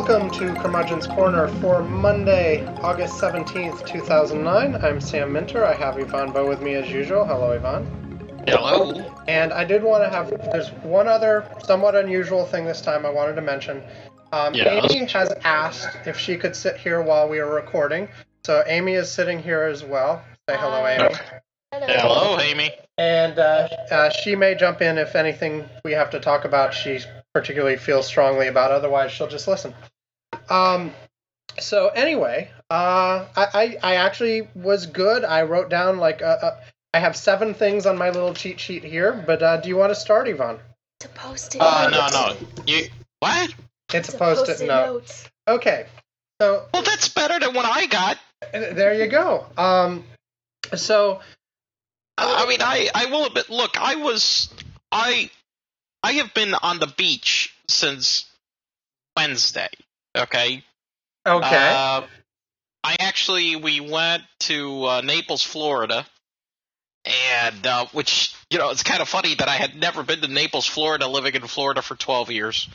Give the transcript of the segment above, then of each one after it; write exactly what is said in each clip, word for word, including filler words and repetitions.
welcome to Curmudgeon's Corner for Monday, August seventeenth, two thousand nine. I'm Sam Minter. I have Yvonne Bowe with me as usual. Hello, Yvonne. Hello. And I did want to have, there's one other somewhat unusual thing this time I wanted to mention. Um, Yes. Amy has asked if she could sit here while we are recording. So Amy is sitting here as well. Say hello, Hi. Amy. Hello. Hello, Amy. And uh, uh, she may jump in if anything we have to talk about she particularly feels strongly about. Otherwise, she'll just listen. Um, so anyway, uh, I, I, I actually was good. I wrote down like uh, uh, I have seven things on my little cheat sheet here. But uh, do you want to start, Yvonne? It's a post-it Uh, note. no, no. You what? It's, It's a post-it, note. Okay. So Well, that's better than what I got. uh, there you go. Um, so I mean, I, I will admit, look, I was, I, I have been on the beach since Wednesday, okay? okay. Uh, I actually, we went to uh, Naples, Florida, and, uh, which, you know, it's kind of funny that I had never been to Naples, Florida, living in Florida for twelve years.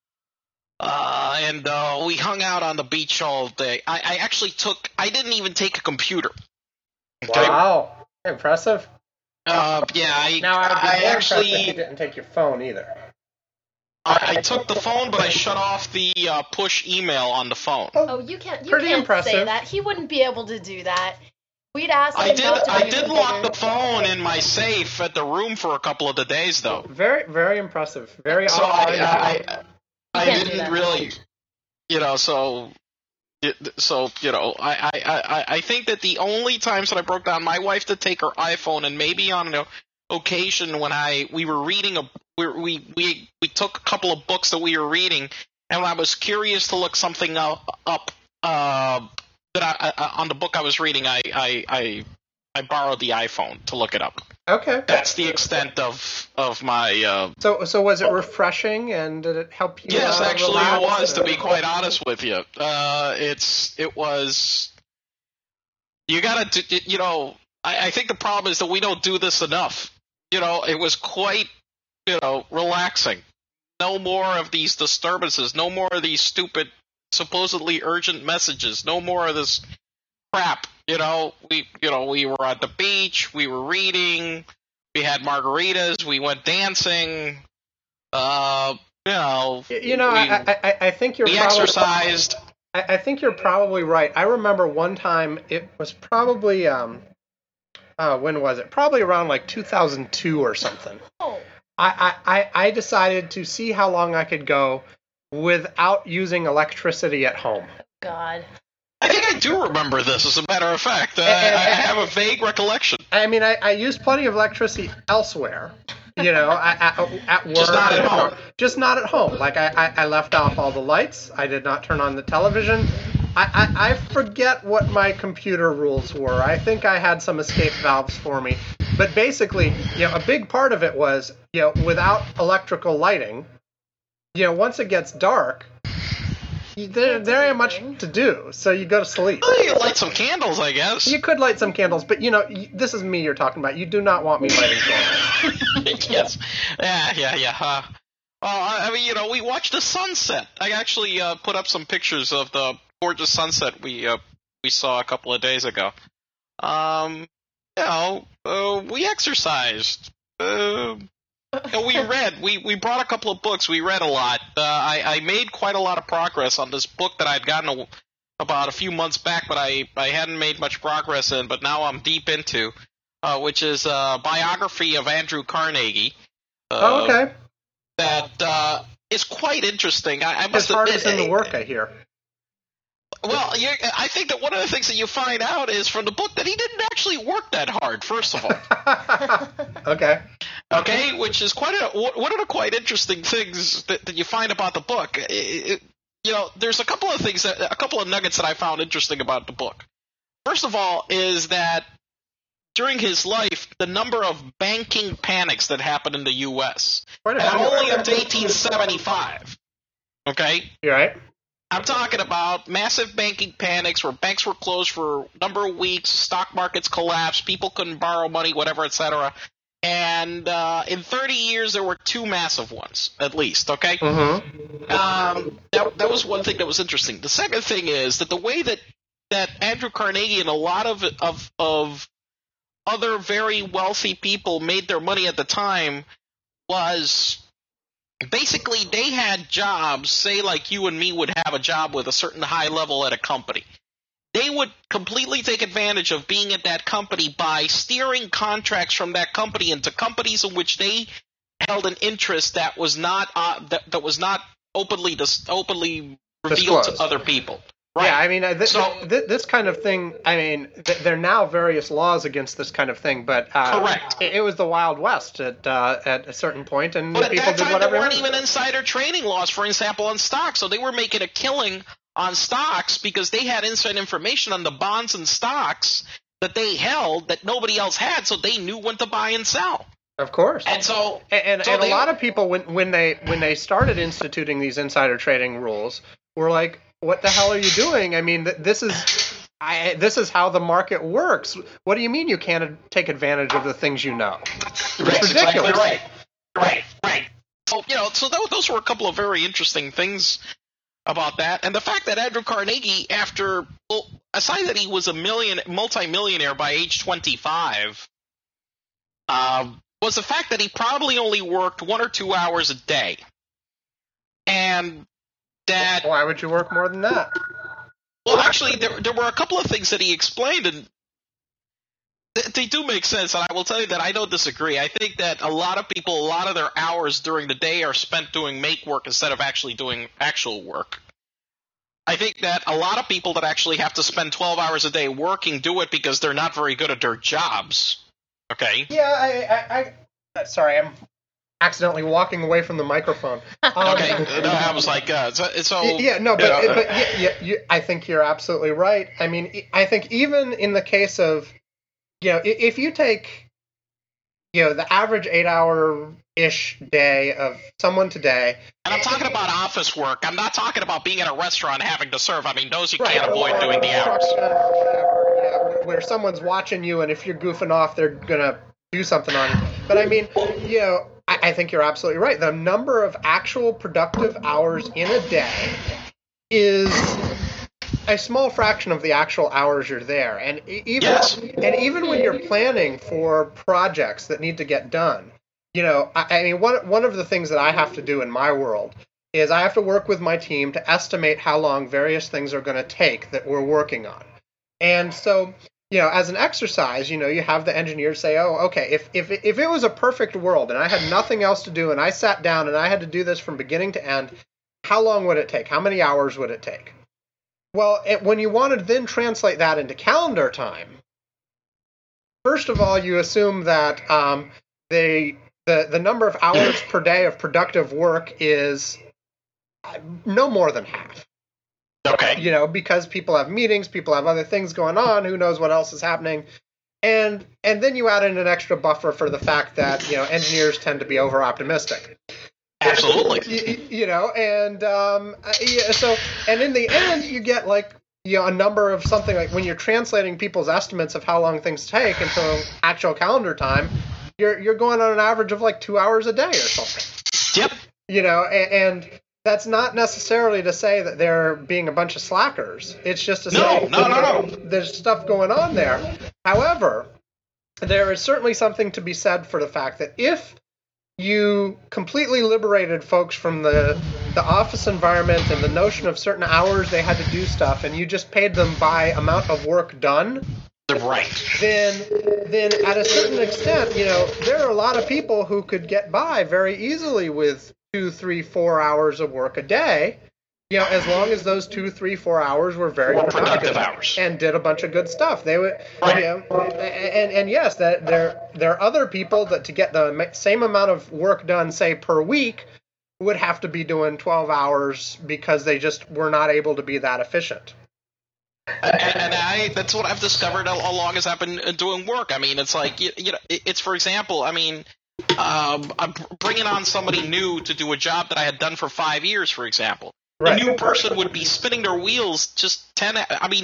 Uh, and uh, we hung out on the beach all day. I, I actually took, I didn't even take a computer. Okay? Wow. Impressive. Uh, yeah, I, Now I would be I more impressed if you actually, didn't take your phone either. I, I took the phone, but I shut off the uh, push email on the phone. Oh, you can't. You Pretty can't impressive. say that. He wouldn't be able to do that. We'd ask him I did, not to I bring a did lock computer. the phone in my safe at the room for a couple of the days, though. Very, very impressive. Very So odd. I, I, I can't do didn't that. really, you know, so, it- so you know, I, I, I, I think that the only times that I broke down, my wife did take her iPhone, and maybe on an occasion when I we were reading a we we we we took a couple of books that we were reading, and I was curious to look something up, up uh, that I, I on the book I was reading. I I I, I borrowed the iPhone to look it up. Okay. That's the extent of of my. Uh, So, so was it refreshing, and did it help you? Yes, uh, actually relax? it was, to be quite honest with you. Uh, it's, it was, you gotta, do- you know, I, I think the problem is that we don't do this enough. You know, it was quite, you know, relaxing. No more of these disturbances, no more of these stupid, supposedly urgent messages, no more of this crap. You know, we, you know, we were at the beach, we were reading, we had margaritas, we went dancing, uh, you know, Y- You know, we, I, I, I think you're we probably, exercised. I, I think you're probably right. I remember one time it was probably um, uh, when was it? Probably around like two thousand two or something. Oh, I, I, I I decided to see how long I could go without using electricity at home. God. I think I do remember this, as a matter of fact. Uh, I, I have a vague recollection. I mean, I, I used plenty of electricity elsewhere, you know, I, I, at work. Just not at home. Just not at home. Like, I, I, I left off all the lights. I did not turn on the television. I, I, I forget what my computer rules were. I think I had some escape valves for me. But basically, you know, a big part of it was, you know, without electrical lighting, you know, once it gets dark, you, there, there ain't much to do. So you go to sleep. Well, you light some candles, I guess. You could light some candles, but you know, y- this is me you're talking about. You do not want me lighting candles. Yes. Yeah, yeah, yeah. Uh, well, I I mean, you know, we watched the sunset. I actually uh, put up some pictures of the gorgeous sunset we uh, we saw a couple of days ago. Um, you know, uh, we exercised. Uh, you know, we read. We we brought a couple of books. We read a lot. Uh, I I made quite a lot of progress on this book that I'd gotten a, about a few months back, but I I hadn't made much progress in. But now I'm deep into, uh, which is a biography of Andrew Carnegie. Uh, Oh, okay. That uh, is quite interesting. I, I His must heart admit, is in the uh, work, I hear. Well, you I think that one of the things that you find out is from the book that he didn't actually work that hard. First of all. Okay. Okay, which is quite a one of the quite interesting things that, that you find about the book. It, it, you know, there's a couple of things that a couple of nuggets that I found interesting about the book. First of all, is that during his life, the number of banking panics that happened in the U S Quite a and few. only up to eighteen seventy-five. Okay, You right? I'm talking about massive banking panics where banks were closed for a number of weeks, stock markets collapsed, people couldn't borrow money, whatever, et cetera. And uh, in thirty years, there were two massive ones, at least, okay? Mm-hmm. Um, that, that was one thing that was interesting. The second thing is that the way that, that Andrew Carnegie and a lot of, of, of other very wealthy people made their money at the time was basically they had jobs, say like you and me would have a job with a certain high level at a company. They would completely take advantage of being at that company by steering contracts from that company into companies in which they held an interest that was not uh, that, that was not openly dis- openly revealed Disclosed. to other people. Right. Yeah, I mean, uh, th- So- th- th- this kind of thing, I mean, th- there are now various laws against this kind of thing, but uh, Correct. It, it was the Wild West at uh, at a certain point, and But at people that did time, whatever there they weren't wanted. even insider trading laws, for example, on stocks. So they were making a killing on stocks because they had inside information on the bonds and stocks that they held that nobody else had, so they knew when to buy and sell. Of course. And so, And, and, so and a they- lot of people, when when they when they started instituting these insider trading rules, were like, "What the hell are you doing? I mean, th- this is I, this is how the market works. What do you mean you can't take advantage of the things you know? It's That's ridiculous." exactly right. Right, right. So, you know, so th- those were a couple of very interesting things about that. And the fact that Andrew Carnegie, after, well, aside that he was a million, multi-millionaire by age twenty-five, uh, was the fact that he probably only worked one or two hours a day. And that, Why would you work more than that? well, actually, there, there were a couple of things that he explained, and th- they do make sense, and I will tell you that I don't disagree. I think that a lot of people, a lot of their hours during the day are spent doing make work instead of actually doing actual work. I think that a lot of people that actually have to spend twelve hours a day working do it because they're not very good at their jobs. Okay? Yeah, I, I, I sorry, I'm accidentally walking away from the microphone. Um, Okay, no, I was like, uh, so, so Y- Yeah, no, but, you know, but yeah, yeah, you, I think you're absolutely right. I mean, I think even in the case of, you know, i- if you take, you know, the average eight-hour-ish day of someone today. and I'm talking about office work. I'm not talking about being in a restaurant having to serve. I mean, those you Right, can't avoid or- doing the or- hours. whatever, yeah, where someone's watching you, and if you're goofing off, they're gonna do something on you. But I mean, you know, I, I think you're absolutely right. The number of actual productive hours in a day is a small fraction of the actual hours you're there, and e- even Yes. and even when you're planning for projects that need to get done, you know, I, I mean, one one of the things that I have to do in my world is I have to work with my team to estimate how long various things are going to take that we're working on. And so, you know, as an exercise, you know, you have the engineers say, oh, okay, if, if, if it was a perfect world and I had nothing else to do and I sat down and I had to do this from beginning to end, how long would it take? How many hours would it take? Well, it, when you want to then translate that into calendar time, first of all, you assume that um, they, the, the number of hours per day of productive work is no more than half. Okay. You know, because people have meetings, people have other things going on, who knows what else is happening. And and then you add in an extra buffer for the fact that, you know, engineers tend to be over optimistic. Absolutely. You, you know, and um, uh, yeah, so and in the end you get like, you know, a number of something like when you're translating people's estimates of how long things take into actual calendar time, you're you're going on an average of like two hours a day or something. Yep. You know, and, and that's not necessarily to say that they're being a bunch of slackers. It's just to No, say no, no, no. there's stuff going on there. However, there is certainly something to be said for the fact that if you completely liberated folks from the the office environment and the notion of certain hours they had to do stuff, and you just paid them by amount of work done, Right. then then at a certain extent, you know, there are a lot of people who could get by very easily with two, three, four hours of work a day, you know, as long as those two, three, four hours were very More productive, productive hours. and did a bunch of good stuff. They would, Right. you know, and and yes, that there there are other people that to get the ma- same amount of work done, say per week, would have to be doing twelve hours because they just were not able to be that efficient. And, and I, that's what I've discovered al- along as I've been uh, doing work. I mean, it's like, you, you know, it- it's, for example, I mean, um, I'm bringing on somebody new to do a job that I had done for five years, for example. Right. A new person would be spinning their wheels just ten, I mean,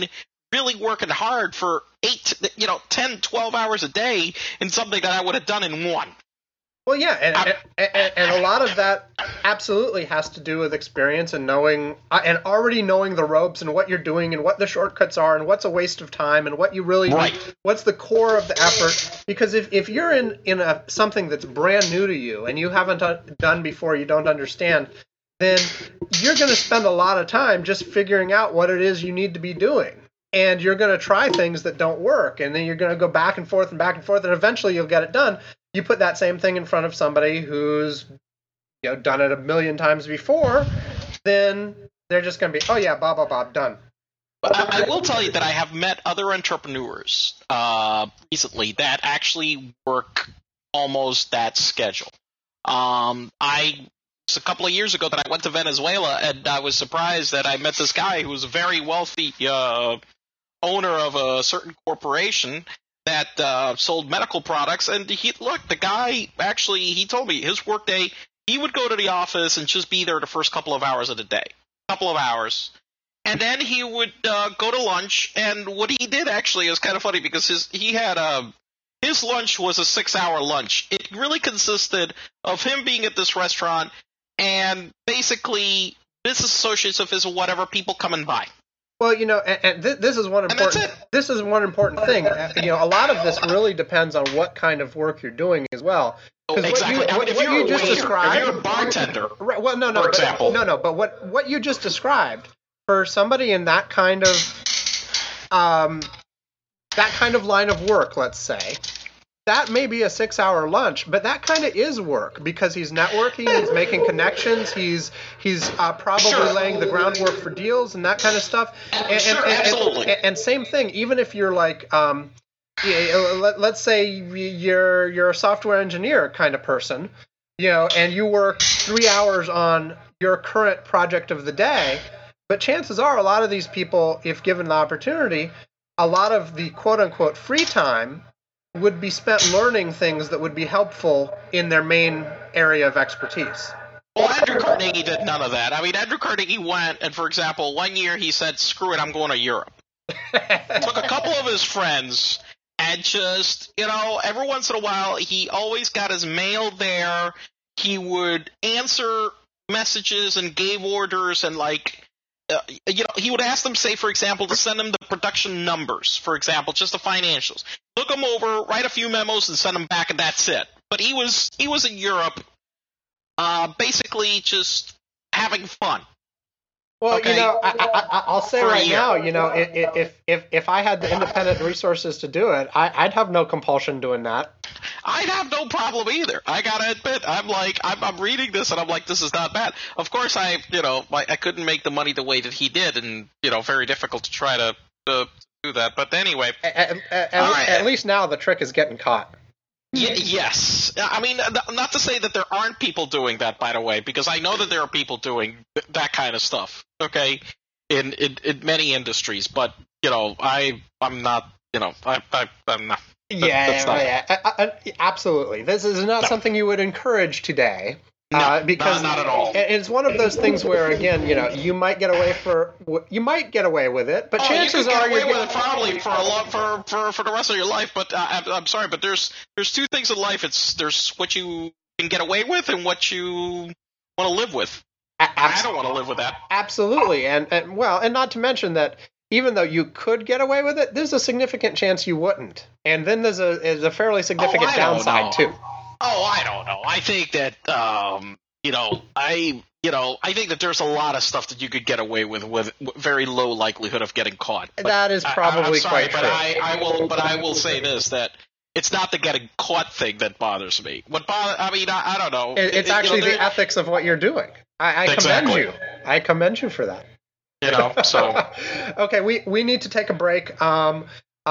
really working hard for eight, you know, ten, twelve hours a day in something that I would have done in one. Well, yeah, and, and, and, and a lot of that absolutely has to do with experience and knowing, uh, and already knowing the ropes and what you're doing and what the shortcuts are and what's a waste of time and what you really right. need, what's the core of the effort. Because if, if you're in, in a, something that's brand new to you and you haven't done before, you don't understand, then you're going to spend a lot of time just figuring out what it is you need to be doing. And you're going to try things that don't work, and then you're going to go back and forth and back and forth, and eventually you'll get it done. You put that same thing in front of somebody who's, you know, done it a million times before, then they're just going to be, oh yeah, blah, blah, blah, done. But I, I will tell you that I have met other entrepreneurs uh, recently that actually work almost that schedule. Um, I it's a couple of years ago that I went to Venezuela, and I was surprised that I met this guy who was a very wealthy uh, owner of a certain corporation that uh, sold medical products. And he look, the guy actually, he told me his workday, he would go to the office and just be there the first couple of hours of the day, couple of hours. And then he would uh, go to lunch, and what he did actually is kind of funny because his he had a his lunch was a six-hour lunch. It really consisted of him being at this restaurant and basically business associates of his or whatever, people coming by. Well, you know, and, and th- this is one important. This is one important thing. Uh, you know, a lot of this really depends on what kind of work you're doing as well. Oh, exactly. What you, I mean, what, if what you're you a just waiter, described, if you're a bartender, right, well, no, no, for but, example, no, no, but what what you just described for somebody in that kind of um that kind of line of work, let's say, that may be a six-hour lunch, but that kind of is work because he's networking, he's making connections, he's he's uh, probably sure. laying the groundwork for deals and that kind of stuff. And, sure, and, and, absolutely. And, and same thing, even if you're like, um, yeah, let, let's say you're you're a software engineer kind of person, you know, and you work three hours on your current project of the day, but chances are a lot of these people, if given the opportunity, a lot of the quote-unquote free time would be spent learning things that would be helpful in their main area of expertise. Well, Andrew Carnegie did none of that. I mean, Andrew Carnegie went, and for example, one year he said, screw it, I'm going to Europe. Took a couple of his friends, and just, you know, every once in a while, he always got his mail there. He would answer messages and gave orders, and like, Uh, you know, he would ask them, say, for example, to send him the production numbers, for example, just the financials. Look them over, write a few memos, and send them back, and that's it. But he was he was in Europe, uh, basically just having fun. Well, okay. you know, I, I, I'll say For a right year. now, you know, if if if I had the independent resources to do it, I, I'd have no compulsion doing that. I'd have no problem either. I gotta admit, I'm like, I'm, I'm reading this and I'm like, this is not bad. Of course, I, you know, I, I couldn't make the money the way that he did, and you know, very difficult to try to, to do that. But anyway, At, at, at, right. at least now the trick is getting caught. y- yes, I mean, th- not to say that there aren't people doing that, by the way, because I know that there are people doing th- that kind of stuff. Okay, in in, in many industries, but you know, I I'm not, you know, I, I I'm not. Yeah, that's not- yeah, I, I, absolutely. This is not No. something you would encourage today. No, uh, because not, not at all. it- it's one of those things where, again, you know, you might get away for you might get away with it, but Oh, chances you can are get away you're with it probably for a long, for, for for the rest of your life. But uh, I'm, I'm sorry, but there's there's two things in life. It's there's what you can get away with and what you want to live with. I don't want to live with that. Absolutely, and, and well, and not to mention that even though you could get away with it, there's a significant chance you wouldn't, and then there's a is a fairly significant Oh, I don't downside know. too. Oh, I don't know. I think that um, you know, I you know, I think that there's a lot of stuff that you could get away with with very low likelihood of getting caught. But That is I- probably I'm sorry, quite but true. I, I will, but I will say this, that it's not the getting caught thing that bothers me. What bother? I mean, I, I don't know. It- it's You know, actually the there- ethics of what you're doing. I, I Exactly. commend you. I commend you for that. You know, so Okay, we, we need to take a break. Um,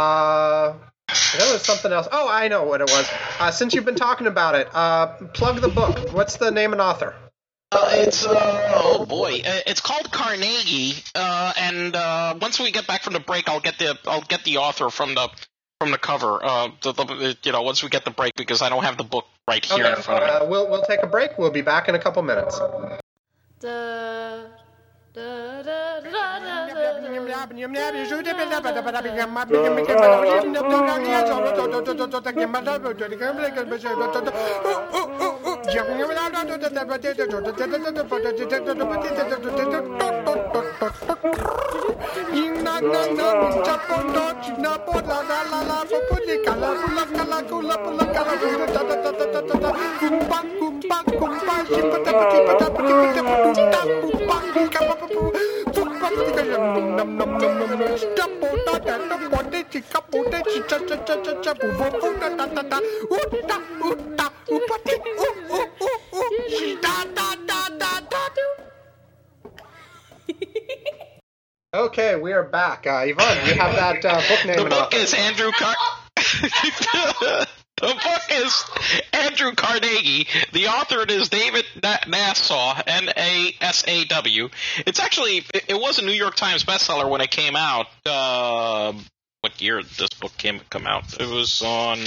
uh, there was something else. Oh, I know what it was. Uh, since you've been talking about it, uh, plug the book. What's the name and author? uh, it's uh, oh boy, Uh, it's called Carnegie. Uh, and uh, once we get back from the break, I'll get the I'll get the author from the from the cover. Uh, the, the, you know, once we get the break, because I don't have the book right here Okay, in front of me. uh, we'll we'll take a break. We'll be back in a couple minutes. Da, da, da, da, da, da, Okay, we are back. Uh, Yvonne, you have that uh, book name. The and book author. is Andrew Car. The book is Andrew Carnegie. The author is David Nasaw, N A S A W. It's actually, it, it was a New York Times bestseller when it came out. Uh, what year did this book came come out? It was on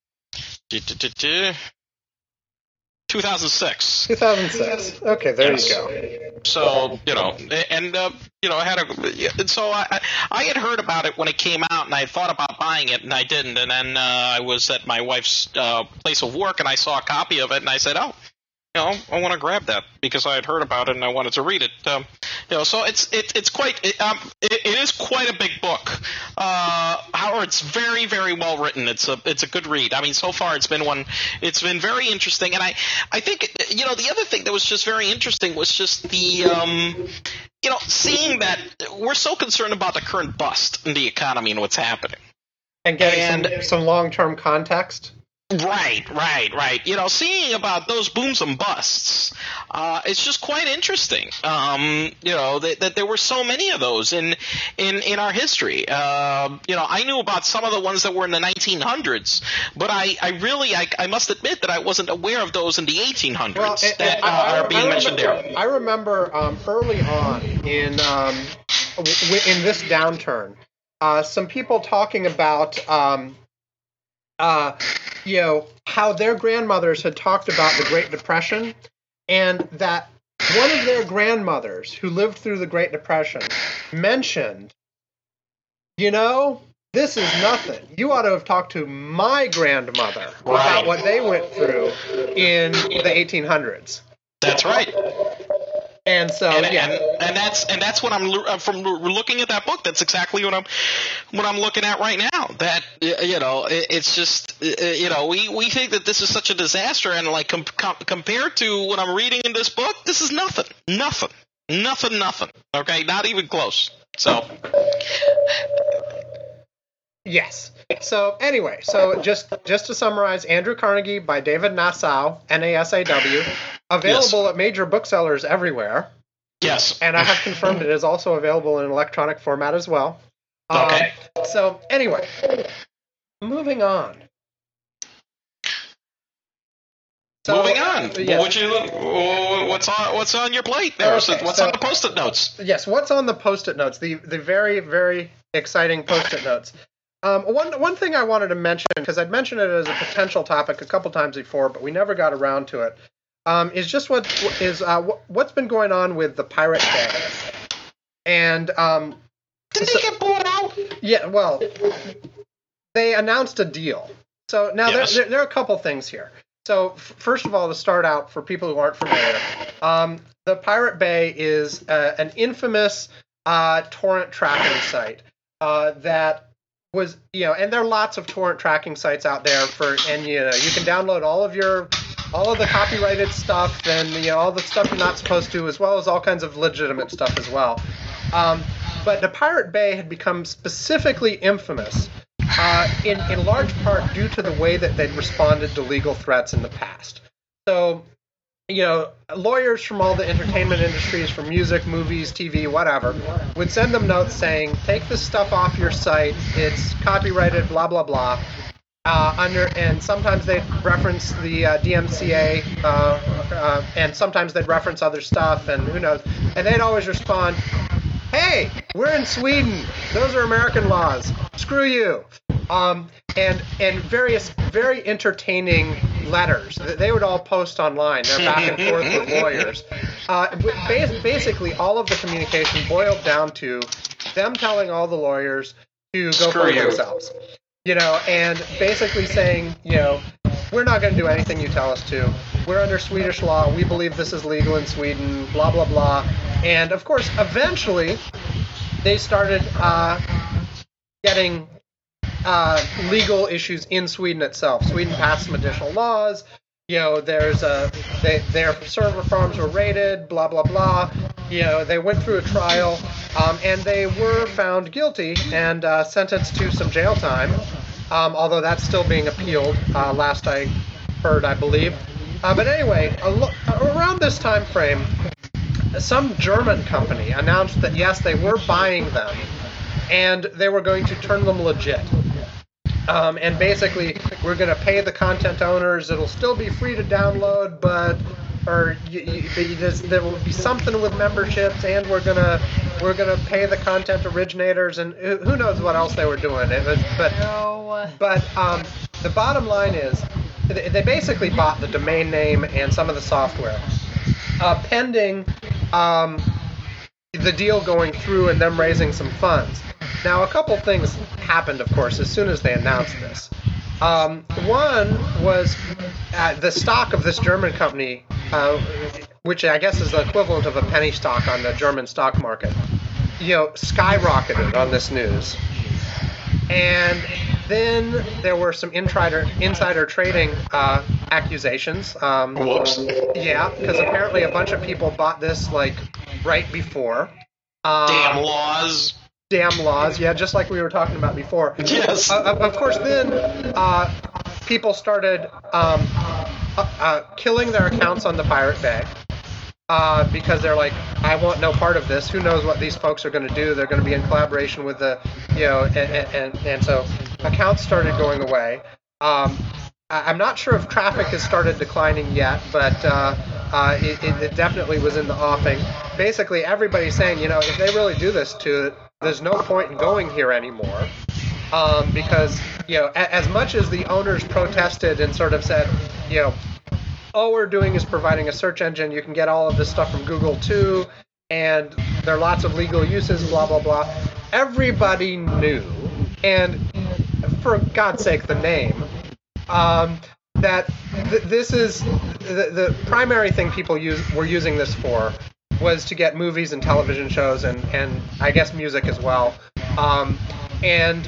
two thousand six. two thousand six. Okay, there Yes. you go. So, you know, and, uh, you know, I had a, and so I, I had heard about it when it came out, and I thought about buying it, and I didn't, and then uh, I was at my wife's uh, place of work, and I saw a copy of it, and I said, oh, you know, I want to grab that, because I had heard about it, and I wanted to read it. Um, you know, so it's it, it's quite, it, um, it, it is quite a big book. Uh, however, it's very, very well written. It's a it's a good read. I mean, so far it's been one, it's been very interesting, and I, I think, you know, the other thing that was just very interesting was just the, um, you know, seeing that we're so concerned about the current bust in the economy and what's happening. And getting And- some, some long-term context. Right, right, right. You know, seeing about those booms and busts, uh, it's just quite interesting. Um, you know, that, that there were so many of those in in, in our history. Uh, you know, I knew about some of the ones that were in the nineteen hundreds, but I, I really, I, I must admit that I wasn't aware of those in the eighteen hundreds and- that and I- uh, I- are being I mentioned remember, there. I remember um, early on in um, w- in this downturn, uh, some people talking about um, uh, you know, how their grandmothers had talked about the Great Depression, and that one of their grandmothers who lived through the Great Depression mentioned, you know, this is nothing. You ought to have talked to my grandmother about Right. what they went through in the eighteen hundreds. That's right. And so, and, yeah. and, and that's and that's what I'm lo- uh, from lo- looking at that book. That's exactly what I'm what I'm looking at right now. That y- you know, it, it's just uh, you know, we, we think that this is such a disaster, and like com- com- compared to what I'm reading in this book, this is nothing, nothing, nothing, nothing. Okay, not even close. So. Yes. So anyway, so just just to summarize, Andrew Carnegie by David Nasaw, N A S A W, available at major booksellers everywhere. Yes. And I have confirmed it is also available in electronic format as well. Okay. Um, so anyway, moving on. So, Moving on. yes. What you, what's on what's on your plate there? Okay, what's so- on the post-it notes? Yes, what's on the post-it notes? The the very very exciting post-it notes. Um, one one thing I wanted to mention, because I'd mentioned it as a potential topic a couple times before, but we never got around to it, um, is just what is uh, what's been going on with the Pirate Bay. And um, Did so- they get bought out? yeah, well, they announced a deal. So now Yes. there, there, there are a couple things here. So f- first of all, to start out, for people who aren't familiar, um, the Pirate Bay is uh, an infamous uh, torrent tracking site uh, that was, you know, and there are lots of torrent tracking sites out there for, and you know, you can download all of your, all of the copyrighted stuff and, you know, all the stuff you're not supposed to, as well as all kinds of legitimate stuff as well. Um, but the Pirate Bay had become specifically infamous uh, in, in large part due to the way that they'd responded to legal threats in the past. So, you know, lawyers from all the entertainment industries, from music, movies, T V, whatever, would send them notes saying, take this stuff off your site, it's copyrighted, blah, blah, blah. Uh, under and sometimes they'd reference the uh, D M C A, uh, uh, and sometimes they'd reference other stuff, and who knows. And they'd always respond, hey, we're in Sweden. Those are American laws. Screw you. Um, and and various very entertaining letters that they would all post online. They're back and forth with lawyers. Uh, ba- basically, all of the communication boiled down to them telling all the lawyers to go Screw fuck you. themselves. You know, and basically saying, you know, we're not going to do anything you tell us to. We're under Swedish law. We believe this is legal in Sweden, blah, blah, blah. And, of course, eventually they started uh, getting uh, legal issues in Sweden itself. Sweden passed some additional laws. You know, there's a, they, their server farms were raided, blah, blah, blah. You know, they went through a trial, um, and they were found guilty and uh, sentenced to some jail time, um, although that's still being appealed, uh, last I heard, I believe. Uh, but anyway, a lo- around this time frame, some German company announced that, yes, they were buying them, and they were going to turn them legit. Um, and basically, we're going to pay the content owners. It'll still be free to download, but or you, you, you just, there will be something with memberships, and we're gonna we're gonna pay the content originators, and who who knows what else they were doing. It was, but No. but um, the bottom line is, they, they basically bought the domain name and some of the software, uh, pending um, the deal going through and them raising some funds. Now, a couple things happened, of course, as soon as they announced this. Um, one was uh, the stock of this German company, uh, which I guess is the equivalent of a penny stock on the German stock market, you know, skyrocketed on this news. And then there were some insider insider trading uh, accusations. Um, Whoops. Yeah, because apparently a bunch of people bought this like right before. Um, Damn laws. Damn laws, yeah, just like we were talking about before. Yes. Uh, of course, then uh, people started um, uh, uh, killing their accounts on the Pirate Bay uh, because they're like, I want no part of this. Who knows what these folks are going to do? They're going to be in collaboration with the, you know, and and, and so accounts started going away. Um, I- I'm not sure if traffic has started declining yet, but uh, uh, it, it definitely was in the offing. Basically, everybody's saying, you know, if they really do this to it, there's no point in going here anymore, um, because, you know, a- as much as the owners protested and sort of said, you know, all we're doing is providing a search engine, you can get all of this stuff from Google too, and there are lots of legal uses, blah, blah, blah. Everybody knew, and for God's sake, the name, um, that th- this is the, the primary thing people use were using this for was to get movies and television shows and, and I guess music as well. Um, and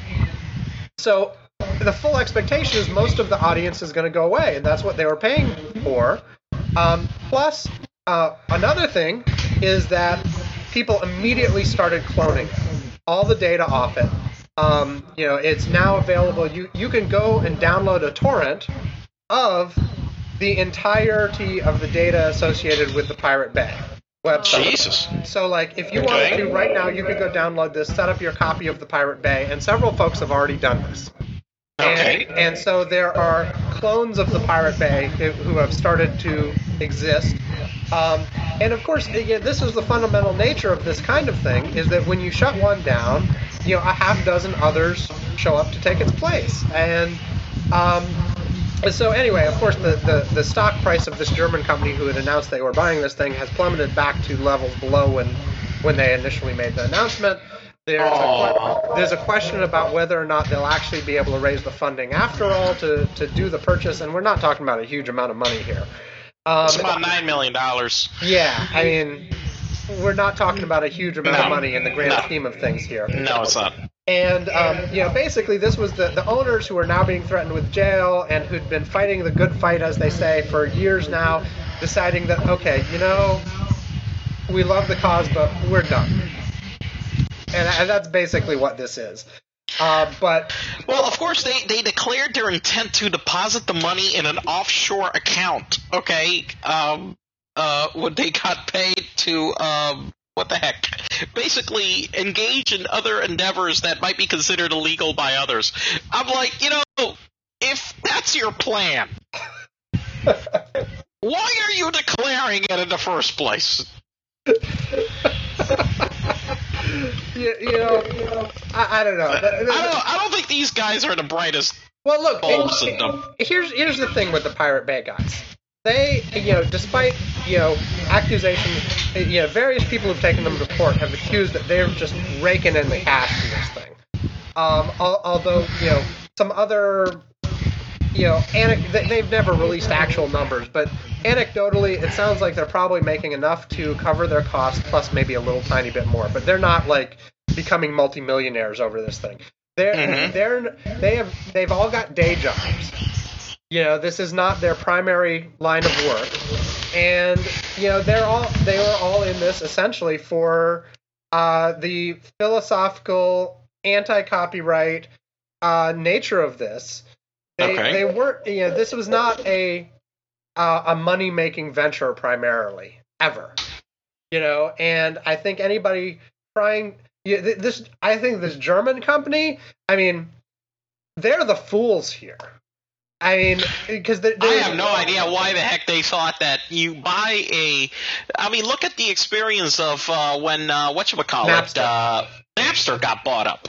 so the full expectation is most of the audience is going to go away, and that's what they were paying for. Um, plus, uh, another thing is that people immediately started cloning all the data off it. Um, you know, it's now available. You, you can go and download a torrent of the entirety of the data associated with the Pirate Bay website. Jesus. So, like, if you Okay. wanted to right now, you could go download this, set up your copy of the Pirate Bay, and several folks have already done this. Okay. And, and so there are clones of the Pirate Bay who who have started to exist. Um, and of course, again, this is the fundamental nature of this kind of thing, is that when you shut one down, you know, a half dozen others show up to take its place. And um, so anyway, of course, the, the, the stock price of this German company who had announced they were buying this thing has plummeted back to levels below when, when they initially made the announcement. There's a, que- there's a question about whether or not they'll actually be able to raise the funding after all to, to do the purchase, and we're not talking about a huge amount of money here. Um, It's about nine million dollars. yeah, I mean, we're not talking about a huge amount No. of money in the grand No. scheme of things here. No, it's not. And, um, you know, basically this was the, the owners who are now being threatened with jail and who'd been fighting the good fight, as they say, for years now, deciding that, okay, you know, we love the cause, but we're done. And, and that's basically what this is. Uh, but, Well, of course, they, they declared their intent to deposit the money in an offshore account, okay? Um, uh, when they got paid to, um, what the heck? Basically, engage in other endeavors that might be considered illegal by others. I'm like, you know, if that's your plan, why are you declaring it in the first place? you, you know, I, I don't know. I don't, I don't think these guys are the brightest. Well, look, Bulbs it- and them. here's here's the thing with the Pirate Bay guys. They, you know, despite, you know, accusations, you know, various people who've taken them to court have accused that they're just raking in the cash for this thing. Um, although, you know, some other, you know, anec- they've never released actual numbers, but anecdotally, it sounds like they're probably making enough to cover their costs, plus maybe a little tiny bit more. But they're not like becoming multimillionaires over this thing. They're mm-hmm. they're they have they've all got day jobs. You know, this is not their primary line of work, and you know they're all they were all in this essentially for uh, the philosophical anti-copyright uh, nature of this. They okay. they weren't. You know, this was not a uh, a money making venture primarily ever. You know, and I think anybody trying. Yeah, this I think this German company, I mean, they're the fools here. I mean, because I have no idea why the heck they thought that you buy a. I mean, look at the experience of uh, when uh, whatchamacallit, Napster. Uh, Napster got bought up.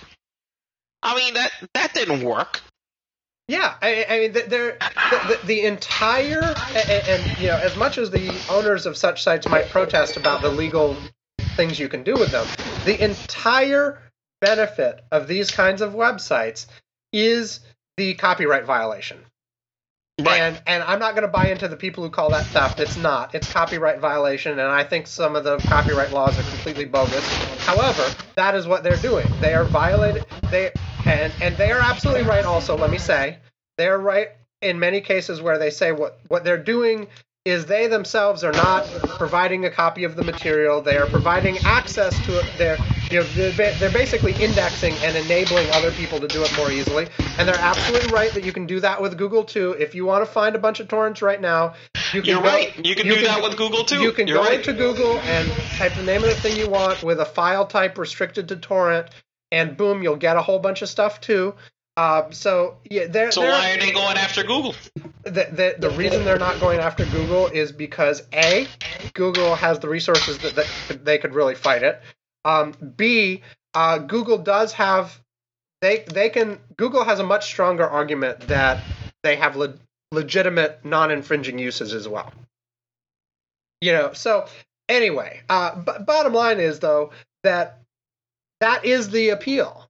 I mean, that that didn't work. Yeah, I, I mean, they're, the, the, the entire and, and you know, as much as the owners of such sites might protest about the legal things you can do with them, the entire benefit of these kinds of websites is the copyright violation. Right. And and I'm not going to buy into the people who call that theft. It's not. It's copyright violation, and I think some of the copyright laws are completely bogus. However, that is what they're doing. They are violated. They and and they are absolutely right. Also, let me say, they're right in many cases where they say what what they're doing is they themselves are not providing a copy of the material. They are providing access to it. They're, you know, they're, they're basically indexing and enabling other people to do it more easily. And they're absolutely right that you can do that with Google too. If you want to find a bunch of torrents right now, you can You're go, right. You can you do can, that with Google too. You can You're go right. into Google and type the name of the thing you want with a file type restricted to torrent, and boom, you'll get a whole bunch of stuff too. Uh, so yeah, they're, so they're, why are they going after Google? The, the the reason they're not going after Google is because A, Google has the resources that, that they could really fight it. Um, B, uh, Google does have they they can Google has a much stronger argument that they have le- legitimate non-infringing uses as well. You know, so anyway, uh, b- bottom line is though that that is the appeal.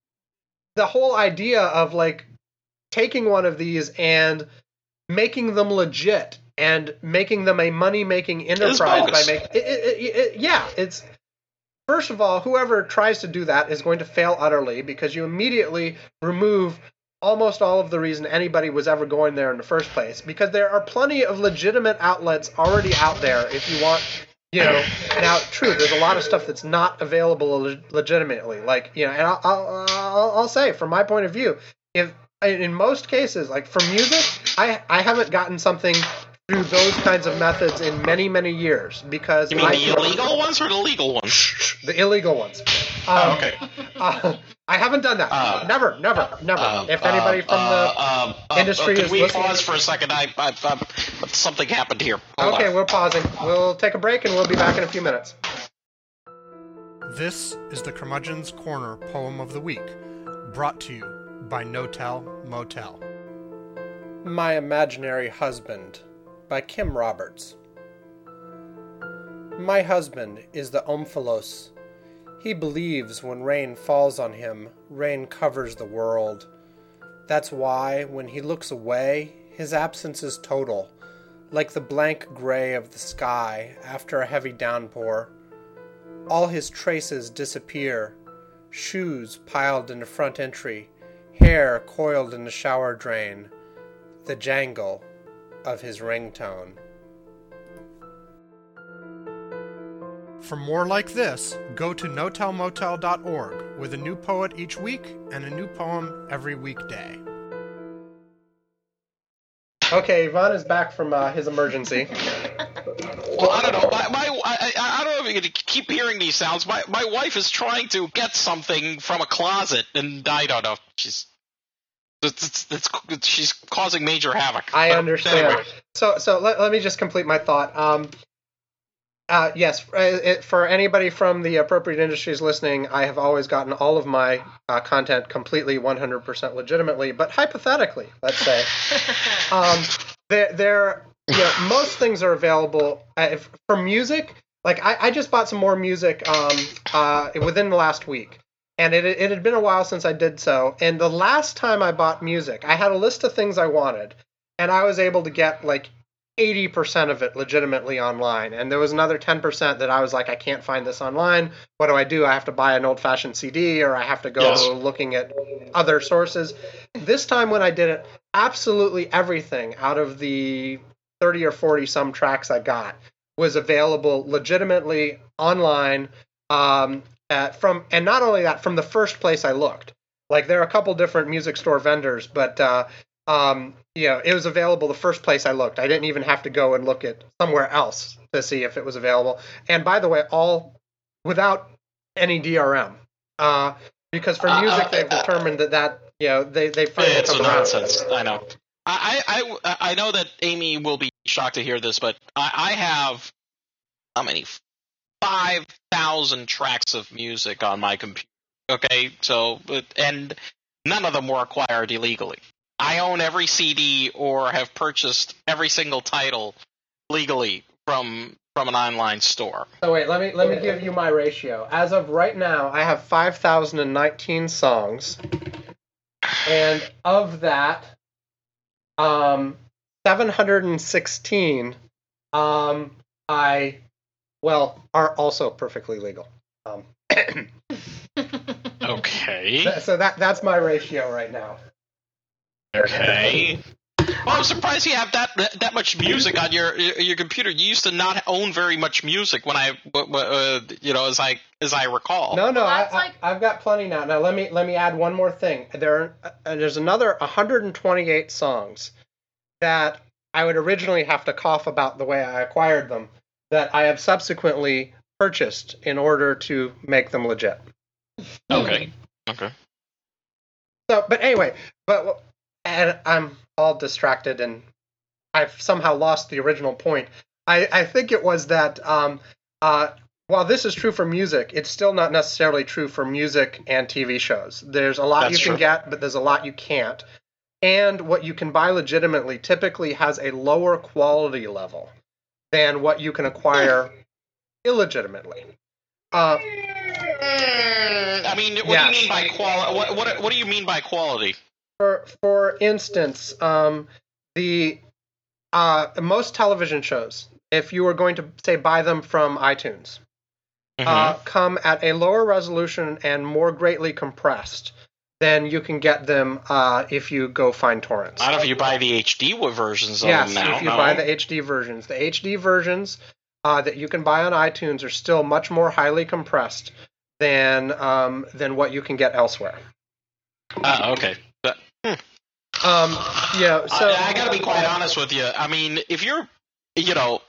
The whole idea of like taking one of these and making them legit and making them a money-making enterprise by making it, it, it, it, yeah, it's first of all, whoever tries to do that is going to fail utterly because you immediately remove almost all of the reason anybody was ever going there in the first place. Because there are plenty of legitimate outlets already out there if you want. You know, now, true, there's a lot of stuff that's not available le- legitimately. Like, you know, and I'll, I'll, I'll, I'll say, from my point of view, if in most cases, like for music, I, I haven't gotten something through those kinds of methods in many, many years because you mean I, the illegal ones or the legal ones? The illegal ones. Um, oh, okay. Uh, I haven't done that. Uh, never, never, never. Uh, if anybody from the uh, uh, industry uh, is we listening, pause for a second? I, I, I, something happened here. Hold okay, on. we're pausing. We'll take a break and we'll be back in a few minutes. This is the Curmudgeon's Corner Poem of the Week, brought to you by No-Tell Motel. My Imaginary Husband by Kim Roberts. My husband is the Omphalos. He believes when rain falls on him, rain covers the world. That's why, when he looks away, his absence is total, like the blank gray of the sky after a heavy downpour. All his traces disappear, shoes piled in the front entry, hair coiled in the shower drain, the jangle of his ringtone. For more like this, go to no tell motel dot org with a new poet each week and a new poem every weekday. Okay, Ivan is back from uh, his emergency. Well, I don't know. My, my I, I don't know if you can keep hearing these sounds. My my wife is trying to get something from a closet, and I don't know. She's it's, it's, it's, she's causing major havoc. I but understand. Anyway. So so let, let me just complete my thought. Um, uh, yes, it, for anybody from the appropriate industries listening, I have always gotten all of my uh, content completely one hundred percent legitimately, but hypothetically, let's say, um, there there you know, most things are available uh, if, for music. Like I, I just bought some more music um, uh, within the last week, and it it had been a while since I did so. And the last time I bought music, I had a list of things I wanted, and I was able to get like eighty percent of it legitimately online. And there was another ten percent that I was like, I can't find this online. What do I do? I have to buy an old-fashioned C D, or I have to go Yes. looking at other sources. This time when I did it, absolutely everything out of the thirty or forty some tracks I got was available legitimately online um, at, from, and not only that, from the first place I looked. Like there are a couple different music store vendors, but uh, um, you know, it was available the first place I looked. I didn't even have to go and look at somewhere else to see if it was available. And by the way, all without any D R M, uh, because for Uh, music uh, they've uh, determined that that you know they they finally It's a come around. nonsense. I know. I, I, I know that Amy will be shocked to hear this, but I, I have how many? Five thousand tracks of music on my computer. Okay, so and none of them were acquired illegally. I own every C D or have purchased every single title legally from from an online store. So wait, let me let me give you my ratio. As of right now, I have five thousand nineteen songs, and of that, um, seven hundred sixteen, um, I, well, are also perfectly legal. Um, Okay. so that that's my ratio right now. Okay. Well, I'm surprised you have that that, that much music on your your computer. You used to not own very much music when I, uh, you know, as I as I recall. No, no, Well, I, that's like- I, I've got plenty now. Now let me let me add one more thing. There, uh, there's another one hundred twenty-eight songs that I would originally have to cough about the way I acquired them, that I have subsequently purchased in order to make them legit. Okay. Okay. So, but anyway, but and I'm all distracted and I've somehow lost the original point. I, I think it was that um, uh, while this is true for music, it's still not necessarily true for music and T V shows. There's a lot That's you can true. get, but there's a lot you can't. And what you can buy legitimately typically has a lower quality level than what you can acquire illegitimately. Uh, I mean, what Yeah. do you mean by quality? What, what what do you mean by quality? For for instance, um, the uh, most television shows, if you were going to say buy them from iTunes, uh, come at a lower resolution and more greatly compressed than you can get them uh, if you go find torrents. Not if you buy the H D versions of Yes, them now. if you no. buy the H D versions, the H D versions uh, that you can buy on iTunes are still much more highly compressed than um, than what you can get elsewhere. Ah, okay. But, hmm. Um, yeah, so I, I got to be quite honest with you. I mean, if you're, you know,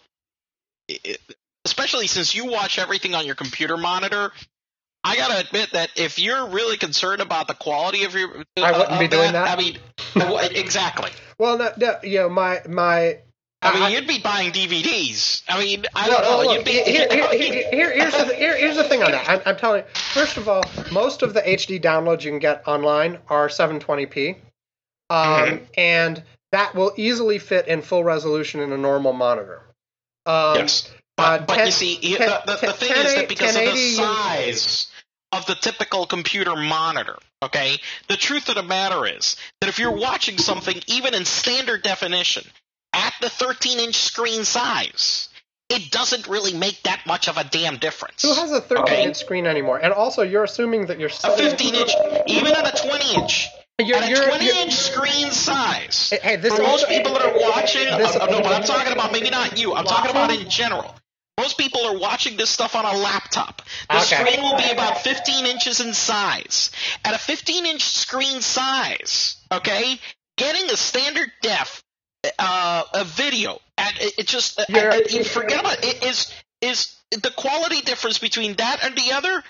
i- especially since you watch everything on your computer monitor, I got to admit that if you're really concerned about the quality of your, I wouldn't of be doing that. I mean, wh- exactly. Well, no, no, you know, my my. I mean, I- you'd be buying D V Ds. I mean, I Well, don't know. well, look, You'd be, here, here, here, here- here's, the, here, here's the thing on that. I'm, I'm telling you. First of all, most of the H D downloads you can get online are seven twenty p, um, Mhm. and that will easily fit in full resolution in a normal monitor. Um, yes. uh, But, but ten- you see, you- ten- the, the, the thing ten- is ten- that because of the 1080 size of the typical computer monitor, okay, the truth of the matter is that if you're watching something even in standard definition at the thirteen inch screen size, it doesn't really make that much of a damn difference. Who has a thirteen Okay. inch screen anymore? And also, you're assuming that you're A sitting- fifteen inch, even at a twenty inch. You're, At a you're- twenty you're- inch screen size. Hey, hey, this For most also- people that are watching, this- uh, no, but I'm talking about maybe not you. I'm talking about in general. Most people are watching this stuff on a laptop. The Okay. screen will be about fifteen inches in size. At a fifteen inch screen size, okay, getting a standard def uh, a video, and it, it just uh, You're- uh, you forget about it. Is is the quality difference between that and the other?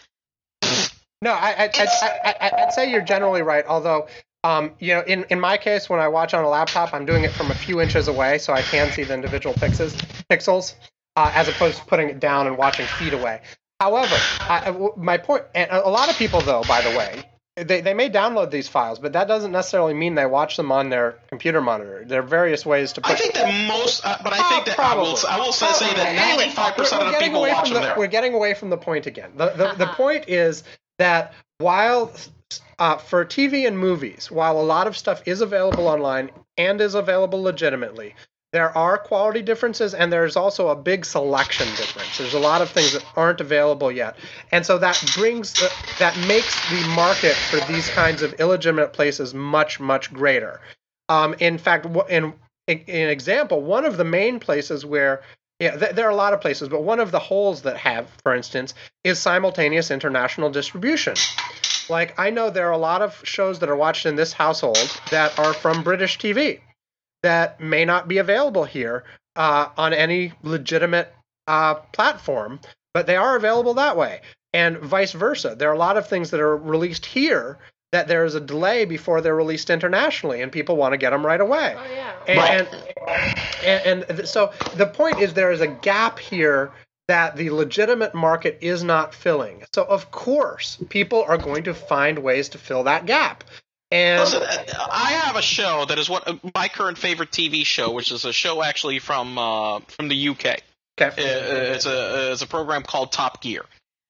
No, I, I, I, I, I, I'd say you're generally right. Although, um, you know, in, in my case, when I watch on a laptop, I'm doing it from a few inches away, so I can see the individual pixels, pixels, uh, as opposed to putting it down and watching feet away. However, I, I- my point, and a lot of people, though, by the way, they, they may download these files, but that doesn't necessarily mean they watch them on their computer monitor. There are various ways to put I think that most, uh, but I think that I will, I will say, say that Anyway, ninety-five percent we're of the getting people away watch from them the, there. We're getting away from the point again. The, the, the Uh-huh. point is that while uh, for T V and movies, while a lot of stuff is available online and is available legitimately, there are quality differences, and there's also a big selection difference. There's a lot of things that aren't available yet, and so that brings the, that makes the market for these kinds of illegitimate places much, much greater. Um, in fact, in in example, one of the main places where yeah, th- there are a lot of places, but one of the holes that have, for instance, is simultaneous international distribution. Like, I know there are a lot of shows that are watched in this household that are from British T V that may not be available here uh, on any legitimate uh, platform, but they are available that way, and vice versa. There are a lot of things that are released here that there is a delay before they're released internationally, and people want to get them right away. Oh yeah. And, Right. and, and, and so the point is there is a gap here that the legitimate market is not filling. So of course, people are going to find ways to fill that gap. And Listen, I have a show that is what my current favorite T V show, which is a show actually from uh, from the U K. okay. Uh, It's a it's a program called Top Gear,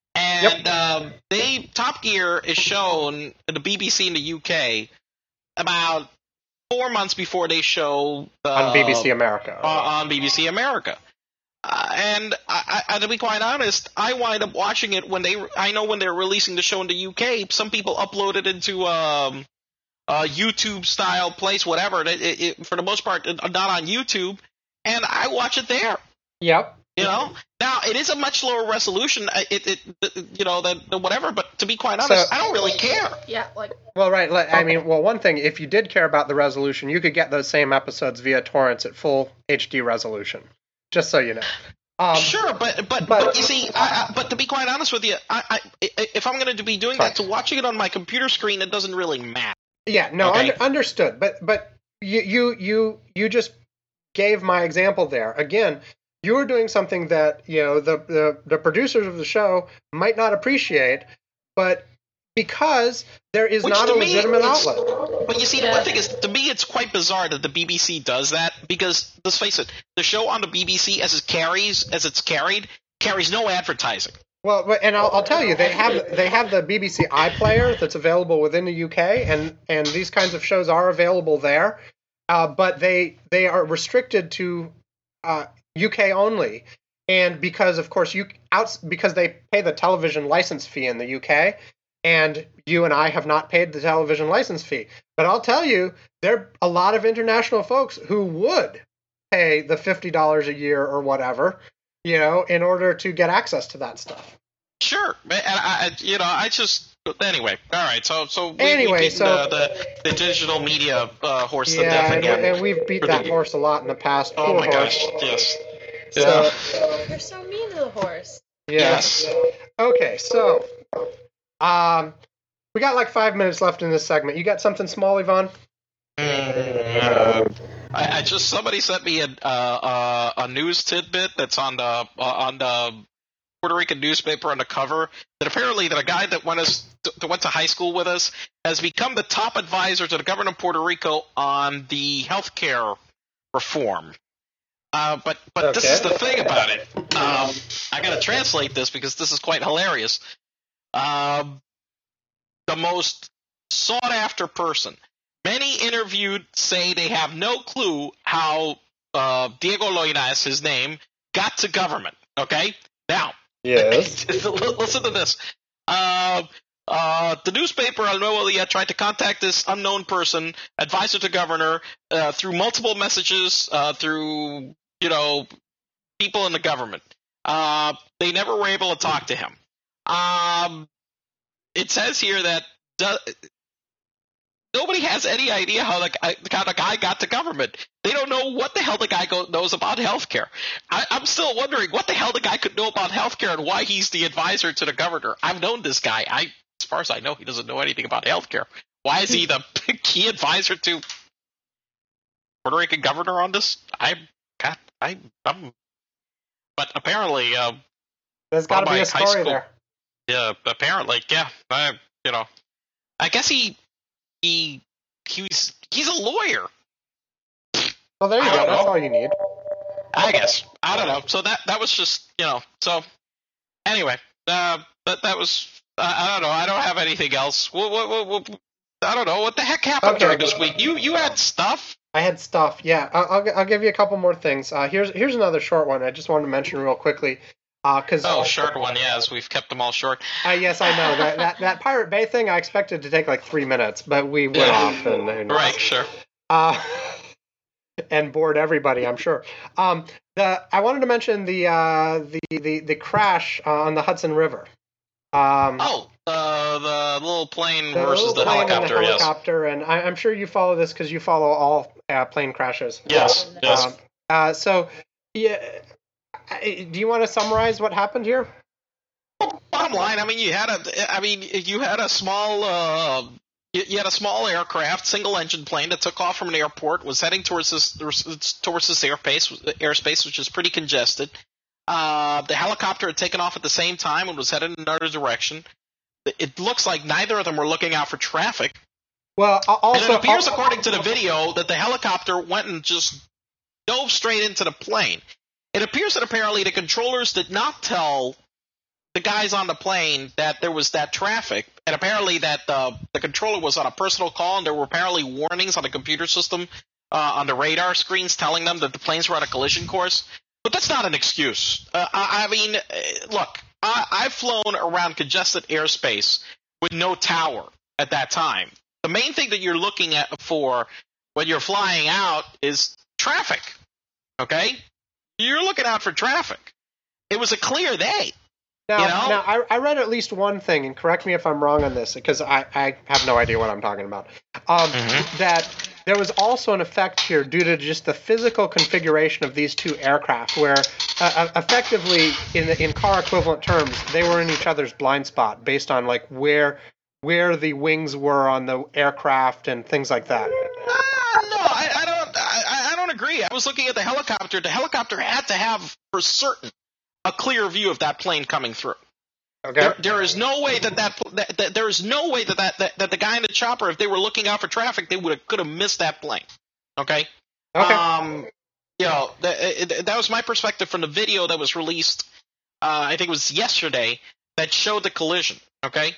and um, they Top Gear is shown at the B B C in the U K about four months before they show uh, on B B C America. uh, on B B C America. Uh, and I, I, to be quite honest, I wind up watching it when they. I know when they're releasing the show in the U K, some people upload it into um, a YouTube style place, whatever. It, it, it, for the most part, not on YouTube, and I watch it there. Yep. You know, now it is a much lower resolution. It, it, it you know, than, than whatever. But to be quite honest, So- I don't really care. Yeah, like Well, right. let- I mean, well, one thing, if you did care about the resolution, you could get those same episodes via torrents at full H D resolution. Just so you know. Um, Sure, but but, but- but you see, I, I, but to be quite honest with you, I, I, if I'm going to be doing that, Sorry. to watching it on my computer screen, it doesn't really matter. Yeah. No. Okay. Under, understood. But but you you you you just gave my example there. Again, you were doing something that you know the the, the producers of the show might not appreciate, but because there is Which not to a me, legitimate it's- outlet. But you see, the one thing is, to me, it's quite bizarre that the B B C does that because, let's face it, the show on the B B C, as it carries, as it's carried, carries no advertising. Well, but- and I'll, I'll tell you, they have they have the B B C iPlayer that's available within the U K, and and these kinds of shows are available there, uh, but they they are restricted to uh, U K only, and because of course you out because they pay the television license fee in the U K, and you and I have not paid the television license fee. But I'll tell you, there are a lot of international folks who would pay the fifty dollars a year or whatever, you know, in order to get access to that stuff. Sure, and I, I you know, I just anyway. All right, so so we, Anyway, we beat so- the, the the digital media uh, horse to Yeah, death and, again. and we've beat For that the- horse a lot in the past. Oh Poor my horse. gosh, yes, So, you're so mean to the horse. yeah. yes. Okay, so um, we got like five minutes left in this segment. You got something small, Yvonne? Uh, I, I just somebody sent me a uh, uh, a news tidbit that's on the uh, on the Puerto Rican newspaper on the cover that apparently that a guy that went us that went to high school with us has become the top advisor to the government of Puerto Rico on the healthcare reform. Uh, but but this Okay. is the thing about it. Um, I got to translate this because this is quite hilarious. Um, the most sought after person. Many interviewed say they have no clue how uh, Diego Loinaz, his name, got to government. Okay, now Yes. listen to this. Uh, uh, the newspaper El Nuevo Dia tried to contact this unknown person, advisor to governor, uh, through multiple messages, uh, through you know people in the government. Uh, they never were able to talk to him. Um, it says here that do, nobody has any idea how the, guy, how the guy got to government. They don't know what the hell the guy go, knows about healthcare. I, I'm still wondering what the hell the guy could know about healthcare and why he's the advisor to the governor. I've known this guy. I, as far as I know, he doesn't know anything about healthcare. Why is he the key advisor to Puerto Rican governor on this? I, God, I, I'm. But apparently, uh, There's got to Well, be my a high story school- there. yeah, apparently, yeah. I, you know, I guess he he he was he's a lawyer. Well, there you I go. don't That's know. all you need. I guess I don't know. So that that was just you know. So anyway, uh, that that was uh, I don't know. I don't have anything else. What, what, what, what, I don't know what the heck happened Okay. during this week. You you had stuff. I had stuff. Yeah, I'll, I'll, I'll give you a couple more things. Uh, here's here's another short one. I just wanted to mention real quickly. Because Oh, short one, yes. We've kept them all short. uh, yes, I know that, that that Pirate Bay thing. I expected to take like three minutes, but we went Yeah. off and, and Right, sure. uh, and bored everybody, I'm sure. Um, the I wanted to mention the uh, the, the the crash uh, on the Hudson River. Um, Oh, uh, the little plane the versus little the plane and helicopter, the yes. helicopter, and I, I'm sure you follow this because you follow all uh, plane crashes. Yes, yes. Um, uh, so, yeah, I- do you want to summarize what happened here? Bottom line, I mean, you had a, I mean, you had a small, uh, you, you had a small aircraft, single-engine plane that took off from an airport, was heading towards this, towards this airspace, airspace, which is pretty congested. Uh, the helicopter had taken off at the same time and was headed in another direction. It looks like neither of them were looking out for traffic. Well, al- also, And it appears, al- according to the video, that the helicopter went and just dove straight into the plane. It appears that apparently the controllers did not tell the guys on the plane that there was that traffic, and apparently that the the controller was on a personal call, and there were apparently warnings on the computer system uh, on the radar screens telling them that the planes were on a collision course. But that's not an excuse. Uh, I, I mean, uh, look, I, I've flown around congested airspace with no tower at that time. The main thing that you're looking at for when you're flying out is traffic. Okay? You're looking out for traffic. It was a clear day. now, you know? now I, I read at least one thing, and correct me if I'm wrong on this, because I, I have no idea what I'm talking about. Um, Mhm. That there was also an effect here due to just the physical configuration of these two aircraft, where uh, effectively, in the, in car equivalent terms, they were in each other's blind spot based on like where where the wings were on the aircraft and things like that. Ah, no, I, I don't. I, I don't agree. I was looking at the helicopter. The helicopter had to have, for certain, a clear view of that plane coming through. Okay. There, there is no way that that, that, that there is no way that that, that that the guy in the chopper, if they were looking out for traffic, they would have could have missed that plane. Okay. Okay. Um, you know, that, it, that was my perspective from the video that was released. Uh, I think it was yesterday that showed the collision. Okay.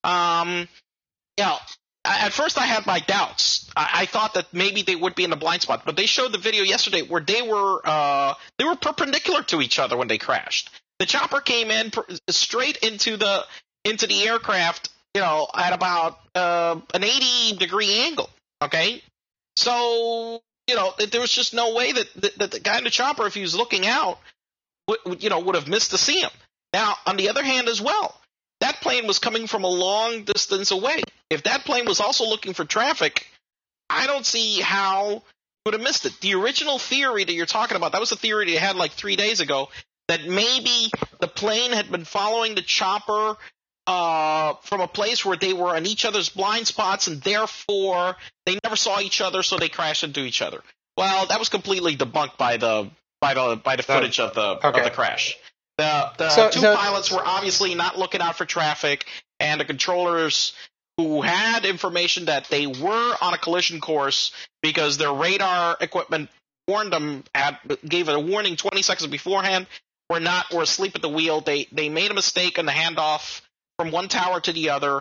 Um, you know, at first I had my doubts. I, I thought that maybe they would be in the blind spot, but they showed the video yesterday where they were uh, they were perpendicular to each other when they crashed. The chopper came in per- straight into the into the aircraft, you know, at about uh, an eighty degree angle. Okay, so you know there was just no way that, that, that the guy in the chopper, if he was looking out, would, would you know would have missed to see him. Now, on the other hand, as well, that plane was coming from a long distance away. If that plane was also looking for traffic, I don't see how you would have missed it. The original theory that you're talking about, that was a theory they had like three days ago, that maybe the plane had been following the chopper uh, from a place where they were in each other's blind spots, and therefore they never saw each other, so they crashed into each other. Well, that was completely debunked by the by the by the footage of the Okay. of the crash. The the So- two so- pilots were obviously not looking out for traffic, and the controllers who had information that they were on a collision course because their radar equipment warned them, at, gave it a warning twenty seconds beforehand, were not were asleep at the wheel. They they made a mistake in the handoff from one tower to the other,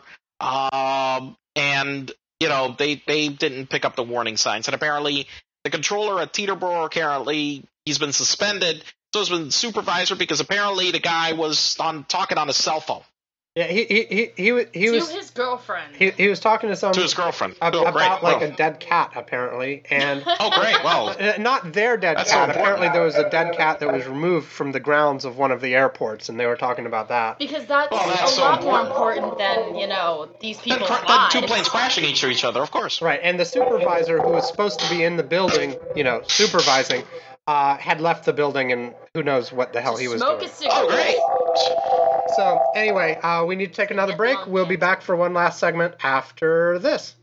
um, and you know they they didn't pick up the warning signs. And apparently, the controller at Teterboro, apparently he's been suspended. So has been the supervisor, because apparently the guy was on talking on his cell phone Yeah, he he he he, wa- he to was his girlfriend. he, he was talking to some to his girlfriend. ab- Oh, about great. like Oh. a dead cat apparently, and Oh, great. Well, uh, not their dead That's so cat. important. Apparently, there was a dead cat that was removed from the grounds of one of the airports, and they were talking about that. Because that's, Well, that's a so lot more important. important than, you know, these then, people's cra- then lives. two planes crashing into each other, of course. Right, and the supervisor who was supposed to be in the building, you know, supervising, uh, had left the building, and who knows what the hell he was Smoke doing. a cigarette. Oh, great. So anyway, uh, we need to take another break. We'll be back for one last segment after this.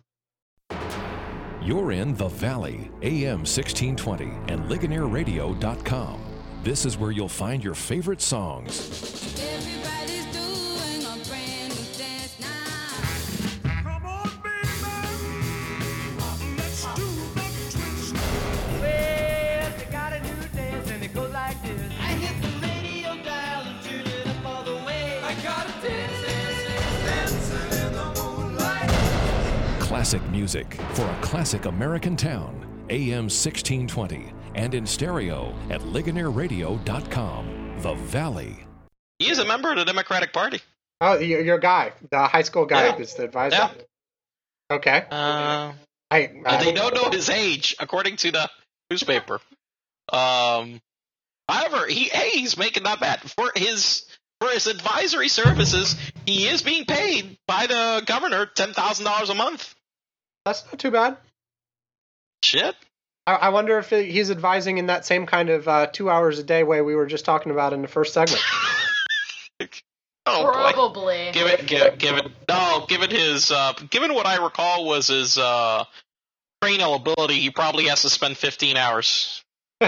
You're in The Valley, A M sixteen twenty, and Ligonier Radio dot com. This is where you'll find your favorite songs. Everybody's doing a brand new dance now. Come on, classic music for a classic American town. A M sixteen twenty and in stereo at Ligonier Radio dot com. The Valley. He is a member of the Democratic Party. Oh, your, your guy, the high school guy Yeah. who's the advisor? Yeah. Okay. Uh, I, I, they don't know his age, according to the newspaper. Um, however, he hey, he's making not bad for his for his advisory services. He is being paid by the governor ten thousand dollars a month. That's not too bad. Shit. I, I wonder if he's advising in that same kind of uh, two hours a day way we were just talking about in the first segment. Oh, boy. Probably. Give it, give, give it. No, given his, uh, given what I recall was his uh, cranial ability, he probably has to spend fifteen hours.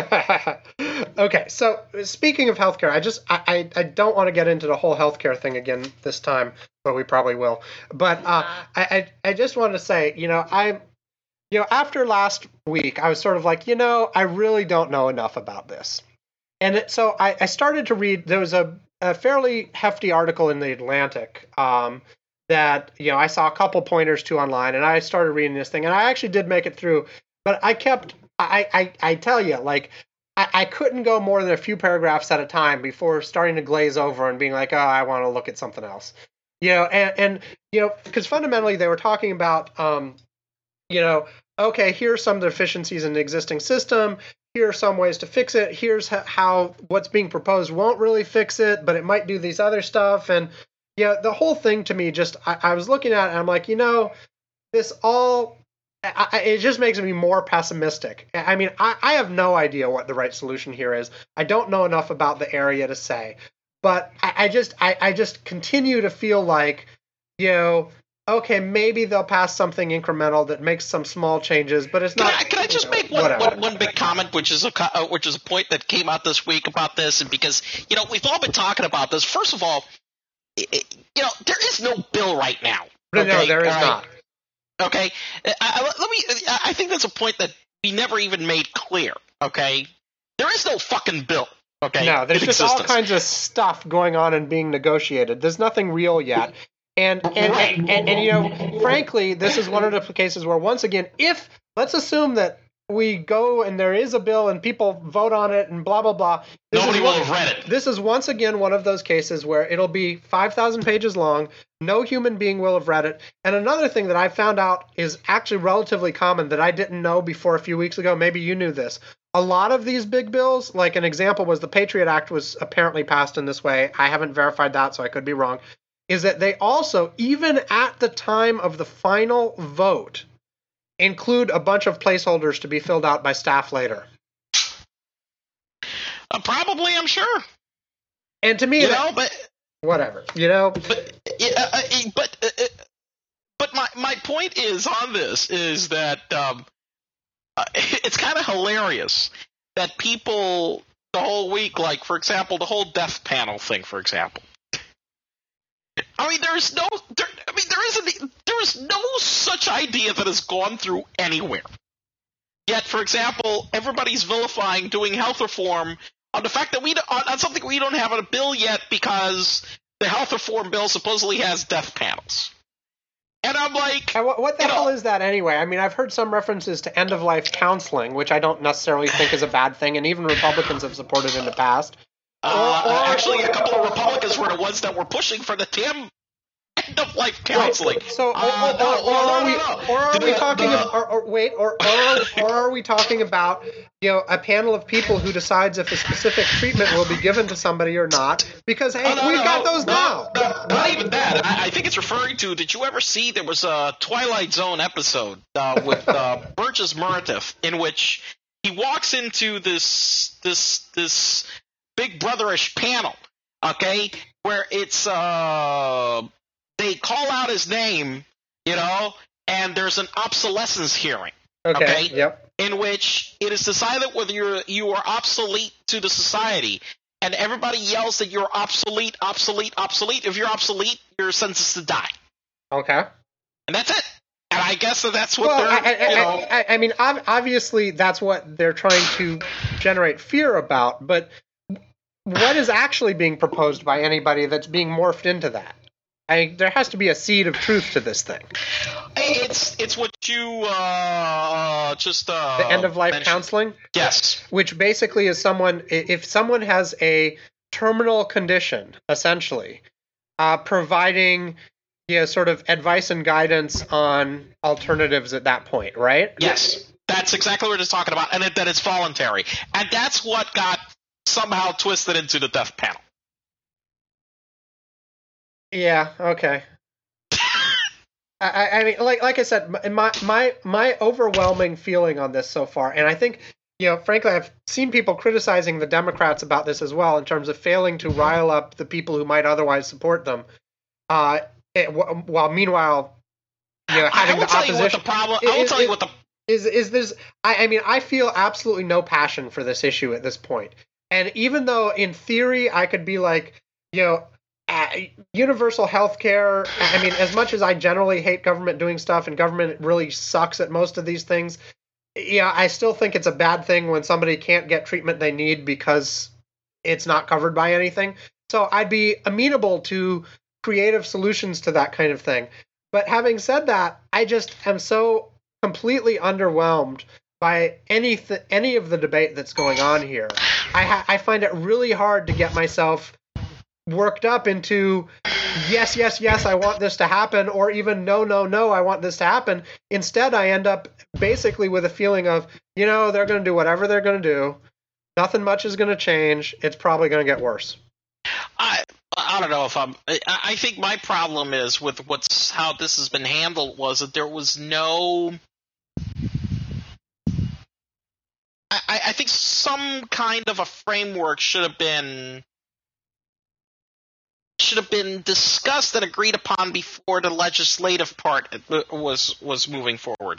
Okay, so speaking of healthcare, I just I, I, I don't want to get into the whole healthcare thing again this time, but we probably will. But uh, I, I I just wanted to say, you know, I, you know, after last week, I was sort of like, you know, I really don't know enough about this, and it, so I, I started to read. There was a, a fairly hefty article in the Atlantic um, that you know I saw a couple pointers to online, and I started reading this thing, and I actually did make it through, but I kept. I, I, I tell you, like, I, I couldn't go more than a few paragraphs at a time before starting to glaze over and being like, oh, I want to look at something else. You know, and, and you know, because fundamentally they were talking about, um, you know, okay, here's some of the deficiencies in the existing system. Here are some ways to fix it. Here's how what's being proposed won't really fix it, but it might do these other stuff. And, you know, the whole thing to me just, I, I was looking at it and I'm like, you know, this all... I, it just makes me more pessimistic. I mean, I, I have no idea what the right solution here is. I don't know enough about the area to say, but I, I just, I, I just continue to feel like, you know, okay, maybe they'll pass something incremental that makes some small changes, but it's Can not. I, can I just you know, make one, whatever. one, one big comment, which is a co- uh, which is a point that came out this week about this, and because you know we've all been talking about this. First of all, it, it, you know there is no bill right now. No, no, okay? there is All right? not. Okay, I, I, let me. I think that's a point that we never even made clear. Okay, there is no fucking bill. Okay, No, there's in just all existence. kinds of stuff going on and being negotiated. There's nothing real yet. And and, Right. and, and, and, you know, frankly, this is one of the cases where, once again, if, let's assume that we go and there is a bill and people vote on it and blah, blah, blah. This Nobody is will one- have read it. This is once again one of those cases where it'll be five thousand pages long. No human being will have read it. And another thing that I found out is actually relatively common that I didn't know before a few weeks ago. Maybe you knew this. A lot of these big bills, like an example was the Patriot Act was apparently passed in this way. I haven't verified that, so I could be wrong. Is that they also, even at the time of the final vote, include a bunch of placeholders to be filled out by staff later. Uh, probably, I'm sure. And to me, You that- know, but whatever, you know. but uh, uh, but uh, uh, but my my point is on this is that um, uh, it's kind of hilarious that people the whole week, like for example, the whole death panel thing, for example. I mean, there's no, there, I mean, there isn't, there is no such idea that has gone through anywhere. Yet, for example, everybody's vilifying doing health reform on the fact that we don't, on, on something we don't have on a bill yet because the health reform bill supposedly has death panels. And I'm like, And what, what the you hell know, is that anyway? I mean, I've heard some references to end-of-life counseling, which I don't necessarily think is a bad thing, and even Republicans have supported in the past. Uh, Or- or- actually, a couple of Republicans were the ones that were pushing for the damn end-of-life counseling. Wait, so, or, Uh, or, no, or, or are no, we, no, no. or are The- we talking, the- or, or wait, or, or, or are we talking about, you know, a panel of people who decides if a specific treatment will be given to somebody or not? Because hey, Oh, no, we've no, got no, those no, now. no, not even that. I, I think it's referring to. Did you ever see there was a Twilight Zone episode uh, with uh, Burgess Meredith in which he walks into this this this Big Brotherish panel, okay, where it's uh they call out his name, you know, and there's an obsolescence hearing. Okay. Okay. Yep. In which it is decided whether you're you are obsolete to the society, and everybody yells that you're obsolete, obsolete, obsolete. If you're obsolete, you're sentenced to die, Okay. and that's it. And I guess that that's what Well, I, they're. I, you know, I, I, I mean, ob- obviously, that's what they're trying to generate fear about. But what is actually being proposed by anybody that's being morphed into that? I, there has to be a seed of truth to this thing. It's it's what you uh, just uh, The end of life mentioned. counseling? Yes. Which basically is someone, if someone has a terminal condition, essentially, uh, providing, you know, sort of advice and guidance on alternatives at that point, right? Yes. That's exactly what it's talking about, and it, that it's voluntary. And that's what got somehow twisted into the death panel. Yeah, okay. I, I mean, like like I said, my my my overwhelming feeling on this so far, and I think, you know, frankly, I've seen people criticizing the Democrats about this as well in terms of failing to rile up the people who might otherwise support them, uh, it, while meanwhile, you know, having I will the tell you what opposition. the problem. I will is, tell you is, what the is is this. I, I mean, I feel absolutely no passion for this issue at this point, and even though in theory I could be like, you know. Uh, universal health care, I mean, as much as I generally hate government doing stuff and government really sucks at most of these things, yeah, I still think it's a bad thing when somebody can't get treatment they need because it's not covered by anything. So I'd be amenable to creative solutions to that kind of thing. But having said that, I just am so completely underwhelmed by any th- any of the debate that's going on here. I ha- I find it really hard to get myself worked up into yes, yes, yes, I want this to happen, or even no, no, no, I want this to happen. Instead, I end up basically with a feeling of, you know, they're going to do whatever they're going to do. Nothing much is going to change. It's probably going to get worse. I I don't know if I'm. I, I think my problem is with what's how this has been handled was that there was no. I, I think some kind of a framework should have been. should have been discussed and agreed upon before the legislative part was was moving forward.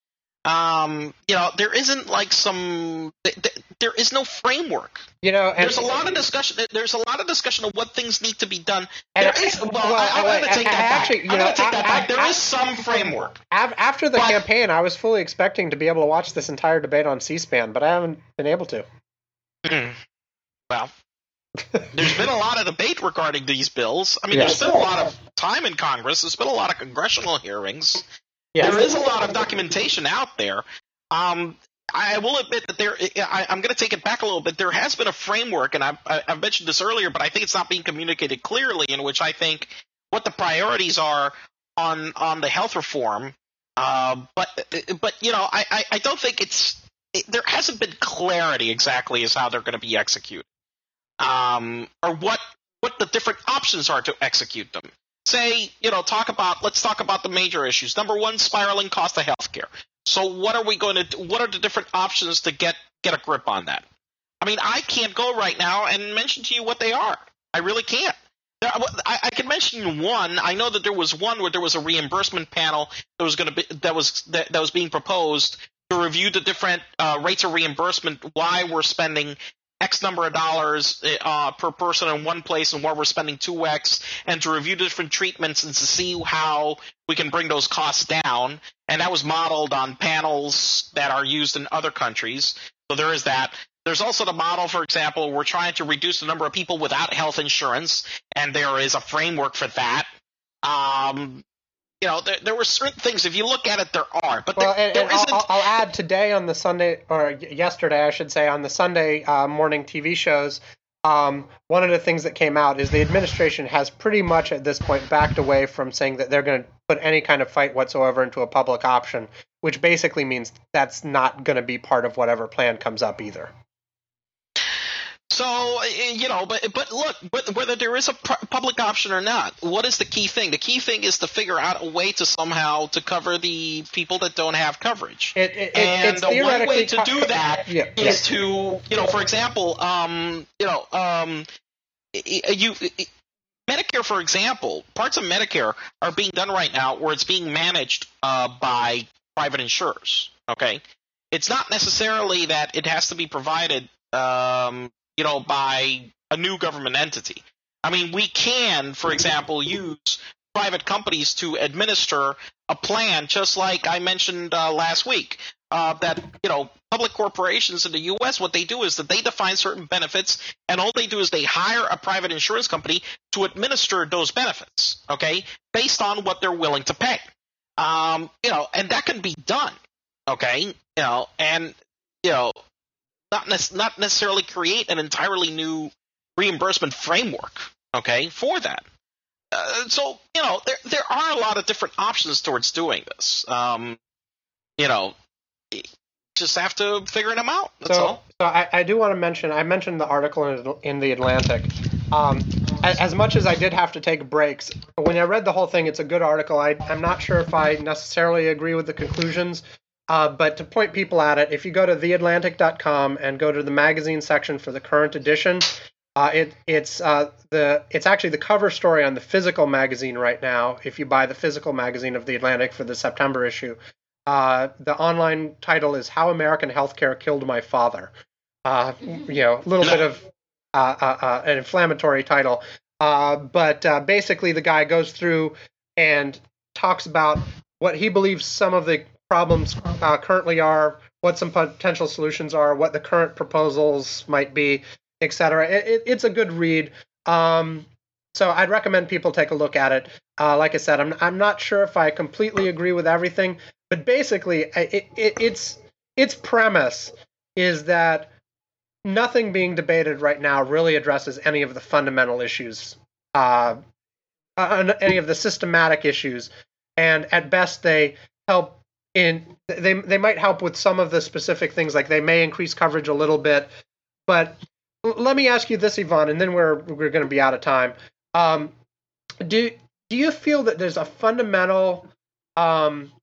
Um, you know, there isn't like some there is no framework. You know, and there's a lot of discussion. There's a lot of discussion of what things need to be done. And there is. Well, well, I, I'm going to take that actually, back. you I'm know, going to take that I, back. I, There I, is some framework. After the but, campaign, I was fully expecting to be able to watch this entire debate on C-SPAN, but I haven't been able to. Well. There's been a lot of debate regarding these bills. I mean, Yes. there's been a lot of time in Congress. There's been a lot of congressional hearings. Yes. There is a lot of documentation out there. Um, I will admit that there. I, I'm going to take it back a little bit. There has been a framework, and I've, I've mentioned this earlier, but I think it's not being communicated clearly. In which I think what the priorities are on on the health reform. Uh, but but you know, I, I, I don't think it's it, there hasn't been clarity exactly as how they're going to be executed. Um, or what what the different options are to execute them. Say, you know, talk about let's talk about the major issues. Number one, spiraling cost of healthcare. So what are we going to do? What are the different options to get get a grip on that? I mean, I can't go right now and mention to you what they are. I really can't. There, I, I can mention one. I know that there was one where there was a reimbursement panel that was going to be that was that, that was being proposed to review the different uh, rates of reimbursement. Why we're spending X number of dollars uh, per person in one place and where we're spending two X, and to review different treatments and to see how we can bring those costs down. And that was modeled on panels that are used in other countries. So there is that. There's also the model, for example, we're trying to reduce the number of people without health insurance, and there is a framework for that. Um, you know, there, there were certain things, if you look at it, there are. But well, there, and, there and isn't. I'll, I'll add today on the Sunday, or yesterday, I should say, on the Sunday uh, morning T V shows, um, one of the things that came out is the administration has pretty much at this point backed away from saying that they're going to put any kind of fight whatsoever into a public option, which basically means that's not going to be part of whatever plan comes up either. So, you know, but but look, but whether there is a pu- public option or not, what is the key thing? The key thing is to figure out a way to somehow to cover the people that don't have coverage. It, it, and it's the one theoretically way to co- do that yeah, is yeah. to, you know, for example, um, you know, um, you Medicare, for example, parts of Medicare are being done right now where it's being managed uh, by private insurers. Okay, it's not necessarily that it has to be provided. Um, you know, by a new government entity. I mean, we can, for example, use private companies to administer a plan, just like I mentioned uh, last week. uh, that, you know, public corporations in the U S, what they do is that they define certain benefits, and all they do is they hire a private insurance company to administer those benefits, okay, based on what they're willing to pay. Um, you know, and that can be done, okay, you know, and, you know, not, ne- not necessarily create an entirely new reimbursement framework, okay, for that. Uh, so, you know, there there are a lot of different options towards doing this. Um, you know, just have to figure them out. That's so, all. So I, I do want to mention, I mentioned the article in, in The Atlantic. Um, as, as much as I did have to take breaks, when I read the whole thing, it's a good article. I, I'm not sure if I necessarily agree with the conclusions, uh, but to point people at it, if you go to the atlantic dot com and go to the magazine section for the current edition, Uh, it, it's uh, the it's actually the cover story on the physical magazine right now. If you buy the physical magazine of The Atlantic for the September issue, uh, the online title is "How American Healthcare Killed My Father." Uh, you know, a little bit of uh, uh, uh, an inflammatory title, uh, but uh, basically the guy goes through and talks about what he believes some of the problems uh, currently are, what some potential solutions are, what the current proposals might be, et cetera. It, it, it's a good read. Um, so I'd recommend people take a look at it. Uh, like I said, I'm I'm not sure if I completely agree with everything, but basically it, it, it's its premise is that nothing being debated right now really addresses any of the fundamental issues, uh, uh, any of the systematic issues, and at best they help in they they might help with some of the specific things, like they may increase coverage a little bit, but let me ask you this, Yvonne, and then we're we're going to be out of time. Um, do do you feel that there's a fundamental um,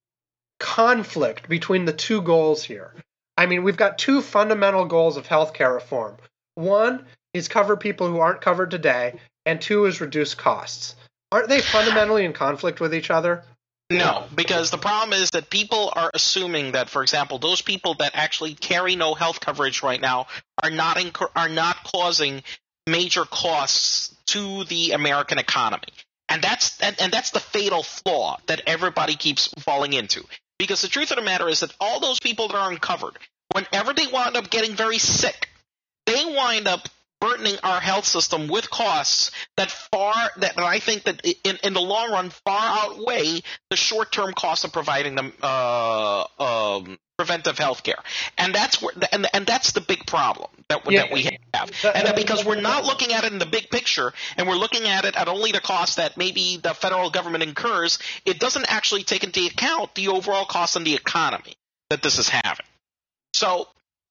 conflict between the two goals here? I mean, we've got two fundamental goals of healthcare reform. One is cover people who aren't covered today, and two is reduce costs. Aren't they fundamentally in conflict with each other? No, because the problem is that people are assuming that, for example, those people that actually carry no health coverage right now are not inc- are not causing major costs to the American economy, and that's and, and that's the fatal flaw that everybody keeps falling into. Because the truth of the matter is that all those people that are uncovered, whenever they wind up getting very sick, they wind up burdening our health system with costs that far that I think that in, in the long run far outweigh the short-term costs of providing them uh, um, preventive health care. And that's where and, and that's the big problem that, yeah, that we have. And that because we're not looking at it in the big picture, and we're looking at it at only the cost that maybe the federal government incurs, it doesn't actually take into account the overall cost on the economy that this is having. So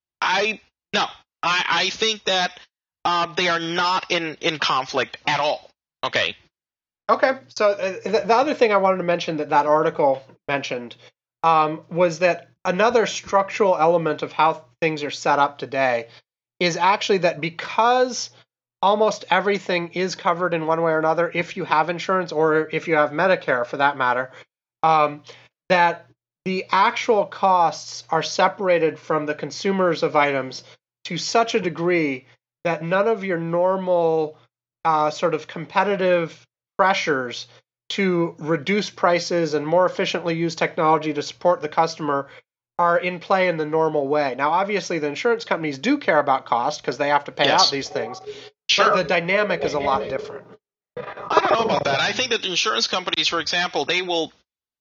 I no, I, I think that Uh, they are not in, in conflict at all. Okay. Okay. So uh, the, the other thing I wanted to mention that that article mentioned um, was that another structural element of how things are set up today is actually that because almost everything is covered in one way or another, if you have insurance or if you have Medicare for that matter, um, that the actual costs are separated from the consumers of items to such a degree that none of your normal uh, sort of competitive pressures to reduce prices and more efficiently use technology to support the customer are in play in the normal way. Now, obviously, the insurance companies do care about cost because they have to pay yes. out these things, sure. but the dynamic is a lot different. I don't know about that. I think that the insurance companies, for example, they will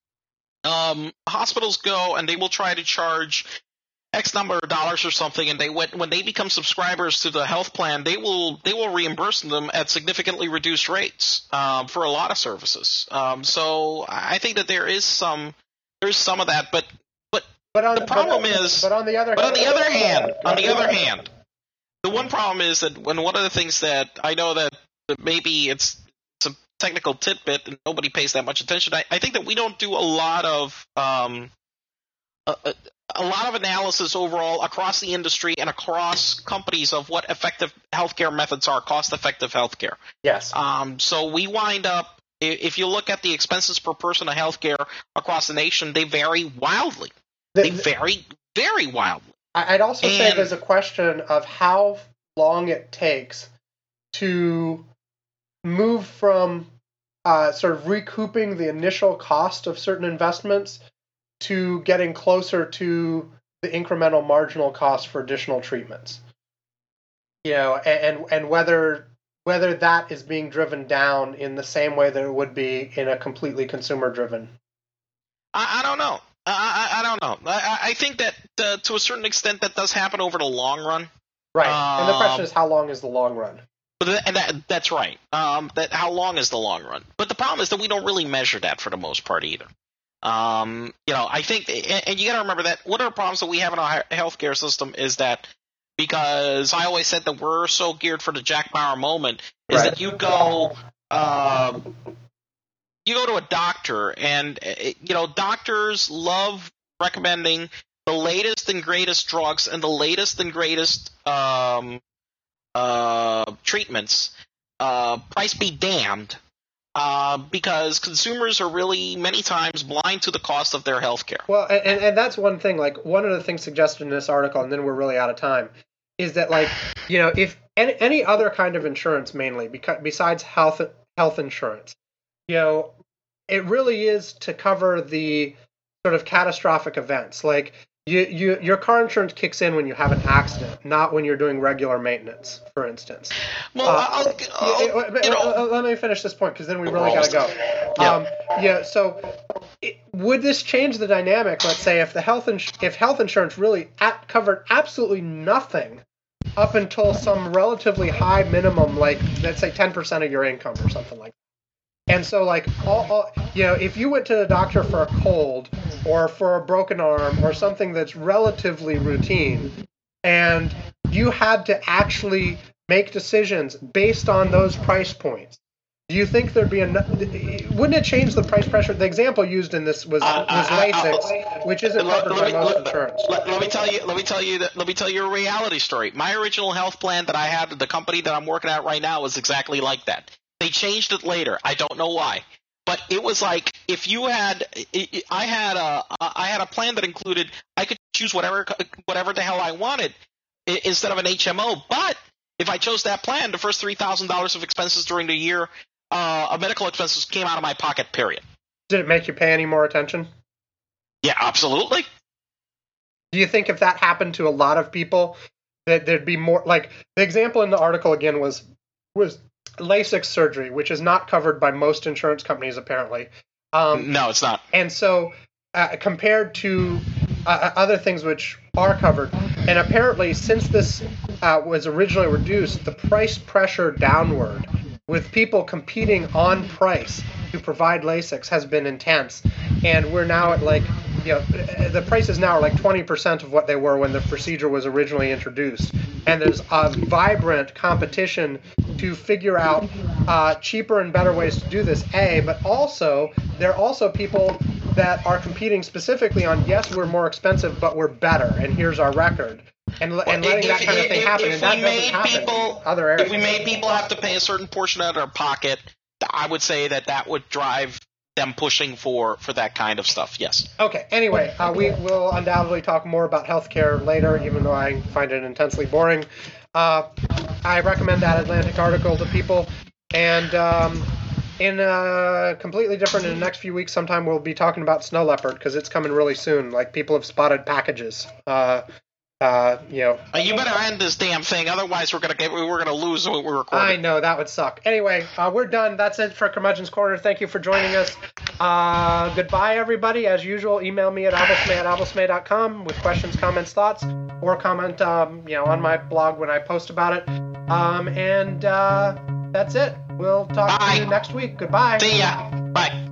um, hospitals go and they will try to charge X number of dollars or something, and they when, when they become subscribers to the health plan, they will they will reimburse them at significantly reduced rates um, for a lot of services. Um, so I think that there is some there's some of that, but but, but on, the problem but, is but on the other but hand, on the other hand on the other hand, the one problem is that when one of the things that I know that, that maybe it's it's a technical tidbit and nobody pays that much attention. I, I think that we don't do a lot of um, a, a, a lot of analysis overall across the industry and across companies of what effective healthcare methods are, cost-effective healthcare. Yes. Um, so we wind up, if you look at the expenses per person of healthcare across the nation, they vary wildly. The, they vary very wildly. I'd also and, say there's a question of how long it takes to move from uh, sort of recouping the initial cost of certain investments to getting closer to the incremental marginal cost for additional treatments. You know, and and whether whether that is being driven down in the same way that it would be in a completely consumer-driven. I, I don't know. I, I, I don't know. I, I think that uh, to a certain extent that does happen over the long run. Right. Um, and the question is, how long is the long run? But th- and that, that's right. Um, that how long is the long run? But the problem is that we don't really measure that for the most part either. Um, you know, I think, and, and you got to remember that one of the problems that we have in our healthcare system is that because I always said that we're so geared for the Jack Bauer moment is Right. that you go, um, you go to a doctor and you know doctors love recommending the latest and greatest drugs and the latest and greatest um, uh, treatments. Uh, price be damned. Uh, because consumers are really many times blind to the cost of their health care. Well, and, and that's one thing, like one of the things suggested in this article, and then we're really out of time, is that like, you know, if any, any other kind of insurance mainly, because, besides health health insurance, you know, it really is to cover the sort of catastrophic events. Like you, you, your car insurance kicks in when you have an accident, not when you're doing regular maintenance, for instance. Well, Uh, I'll, I'll, yeah, you know, let me finish this point because then we really got to go. Yeah. Um, yeah. So, it, would this change the dynamic? Let's say if the health ins- if health insurance really at- covered absolutely nothing up until some relatively high minimum, like let's say ten percent of your income or something like that. And so, like, all, all, you know, if you went to the doctor for a cold or for a broken arm or something that's relatively routine, and you had to actually make decisions based on those price points, do you think there'd be enough? Wouldn't it change the price pressure? The example used in this was Uh, was I- I- LASIK, which isn't let- covered let by me- most let- insurance. Let, let me tell you. Let me tell you that. Let me tell you a reality story. My original health plan that I had at the company that I'm working at right now was exactly like that. They changed it later. I don't know why, but it was like if you had, I had a, I had a plan that included I could choose whatever, whatever the hell I wanted instead of an H M O. But if I chose that plan, the first three thousand dollars of expenses during the year, uh, of medical expenses came out of my pocket. Period. Did it make you pay any more attention? Yeah, absolutely. Do you think if that happened to a lot of people, that there'd be more? Like the example in the article again was was LASIK surgery, which is not covered by most insurance companies apparently. Um, No, it's not. and so uh, compared to uh, other things which are covered, and apparently since this uh, was originally reduced, the price pressure downward with people competing on price to provide LASIKs has been intense, and we're now at like, you know, the prices now are like twenty percent of what they were when the procedure was originally introduced, and there's a vibrant competition to figure out uh, cheaper and better ways to do this, A, but also there are also people that are competing specifically on, yes, we're more expensive, but we're better, and here's our record. And, and letting If- that kind of if- thing if- happen, if and that we doesn't made happen people- in other areas. If we made people have to pay a certain portion out of their pocket, I would say that that would drive them pushing for, for that kind of stuff, yes. Okay, anyway, uh, we will undoubtedly talk more about healthcare later, even though I find it intensely boring. Uh, I recommend that Atlantic article to people. And um, in uh, completely different, in the next few weeks, sometime we'll be talking about snow leopard, because it's coming really soon. Like, people have spotted packages. Uh, uh, you know, Uh, you better end this damn thing, otherwise we're gonna get we're gonna lose what we're recording. I know, that would suck. Anyway, uh, we're done. That's it for Curmudgeon's Corner. Thank you for joining us. Uh, goodbye, everybody. As usual, email me at abelsmay at abelsmay dot com with questions, comments, thoughts, or comment um, you know, on my blog when I post about it. Um, and uh, that's it. We'll talk Bye. to you next week. Goodbye. See ya. Bye.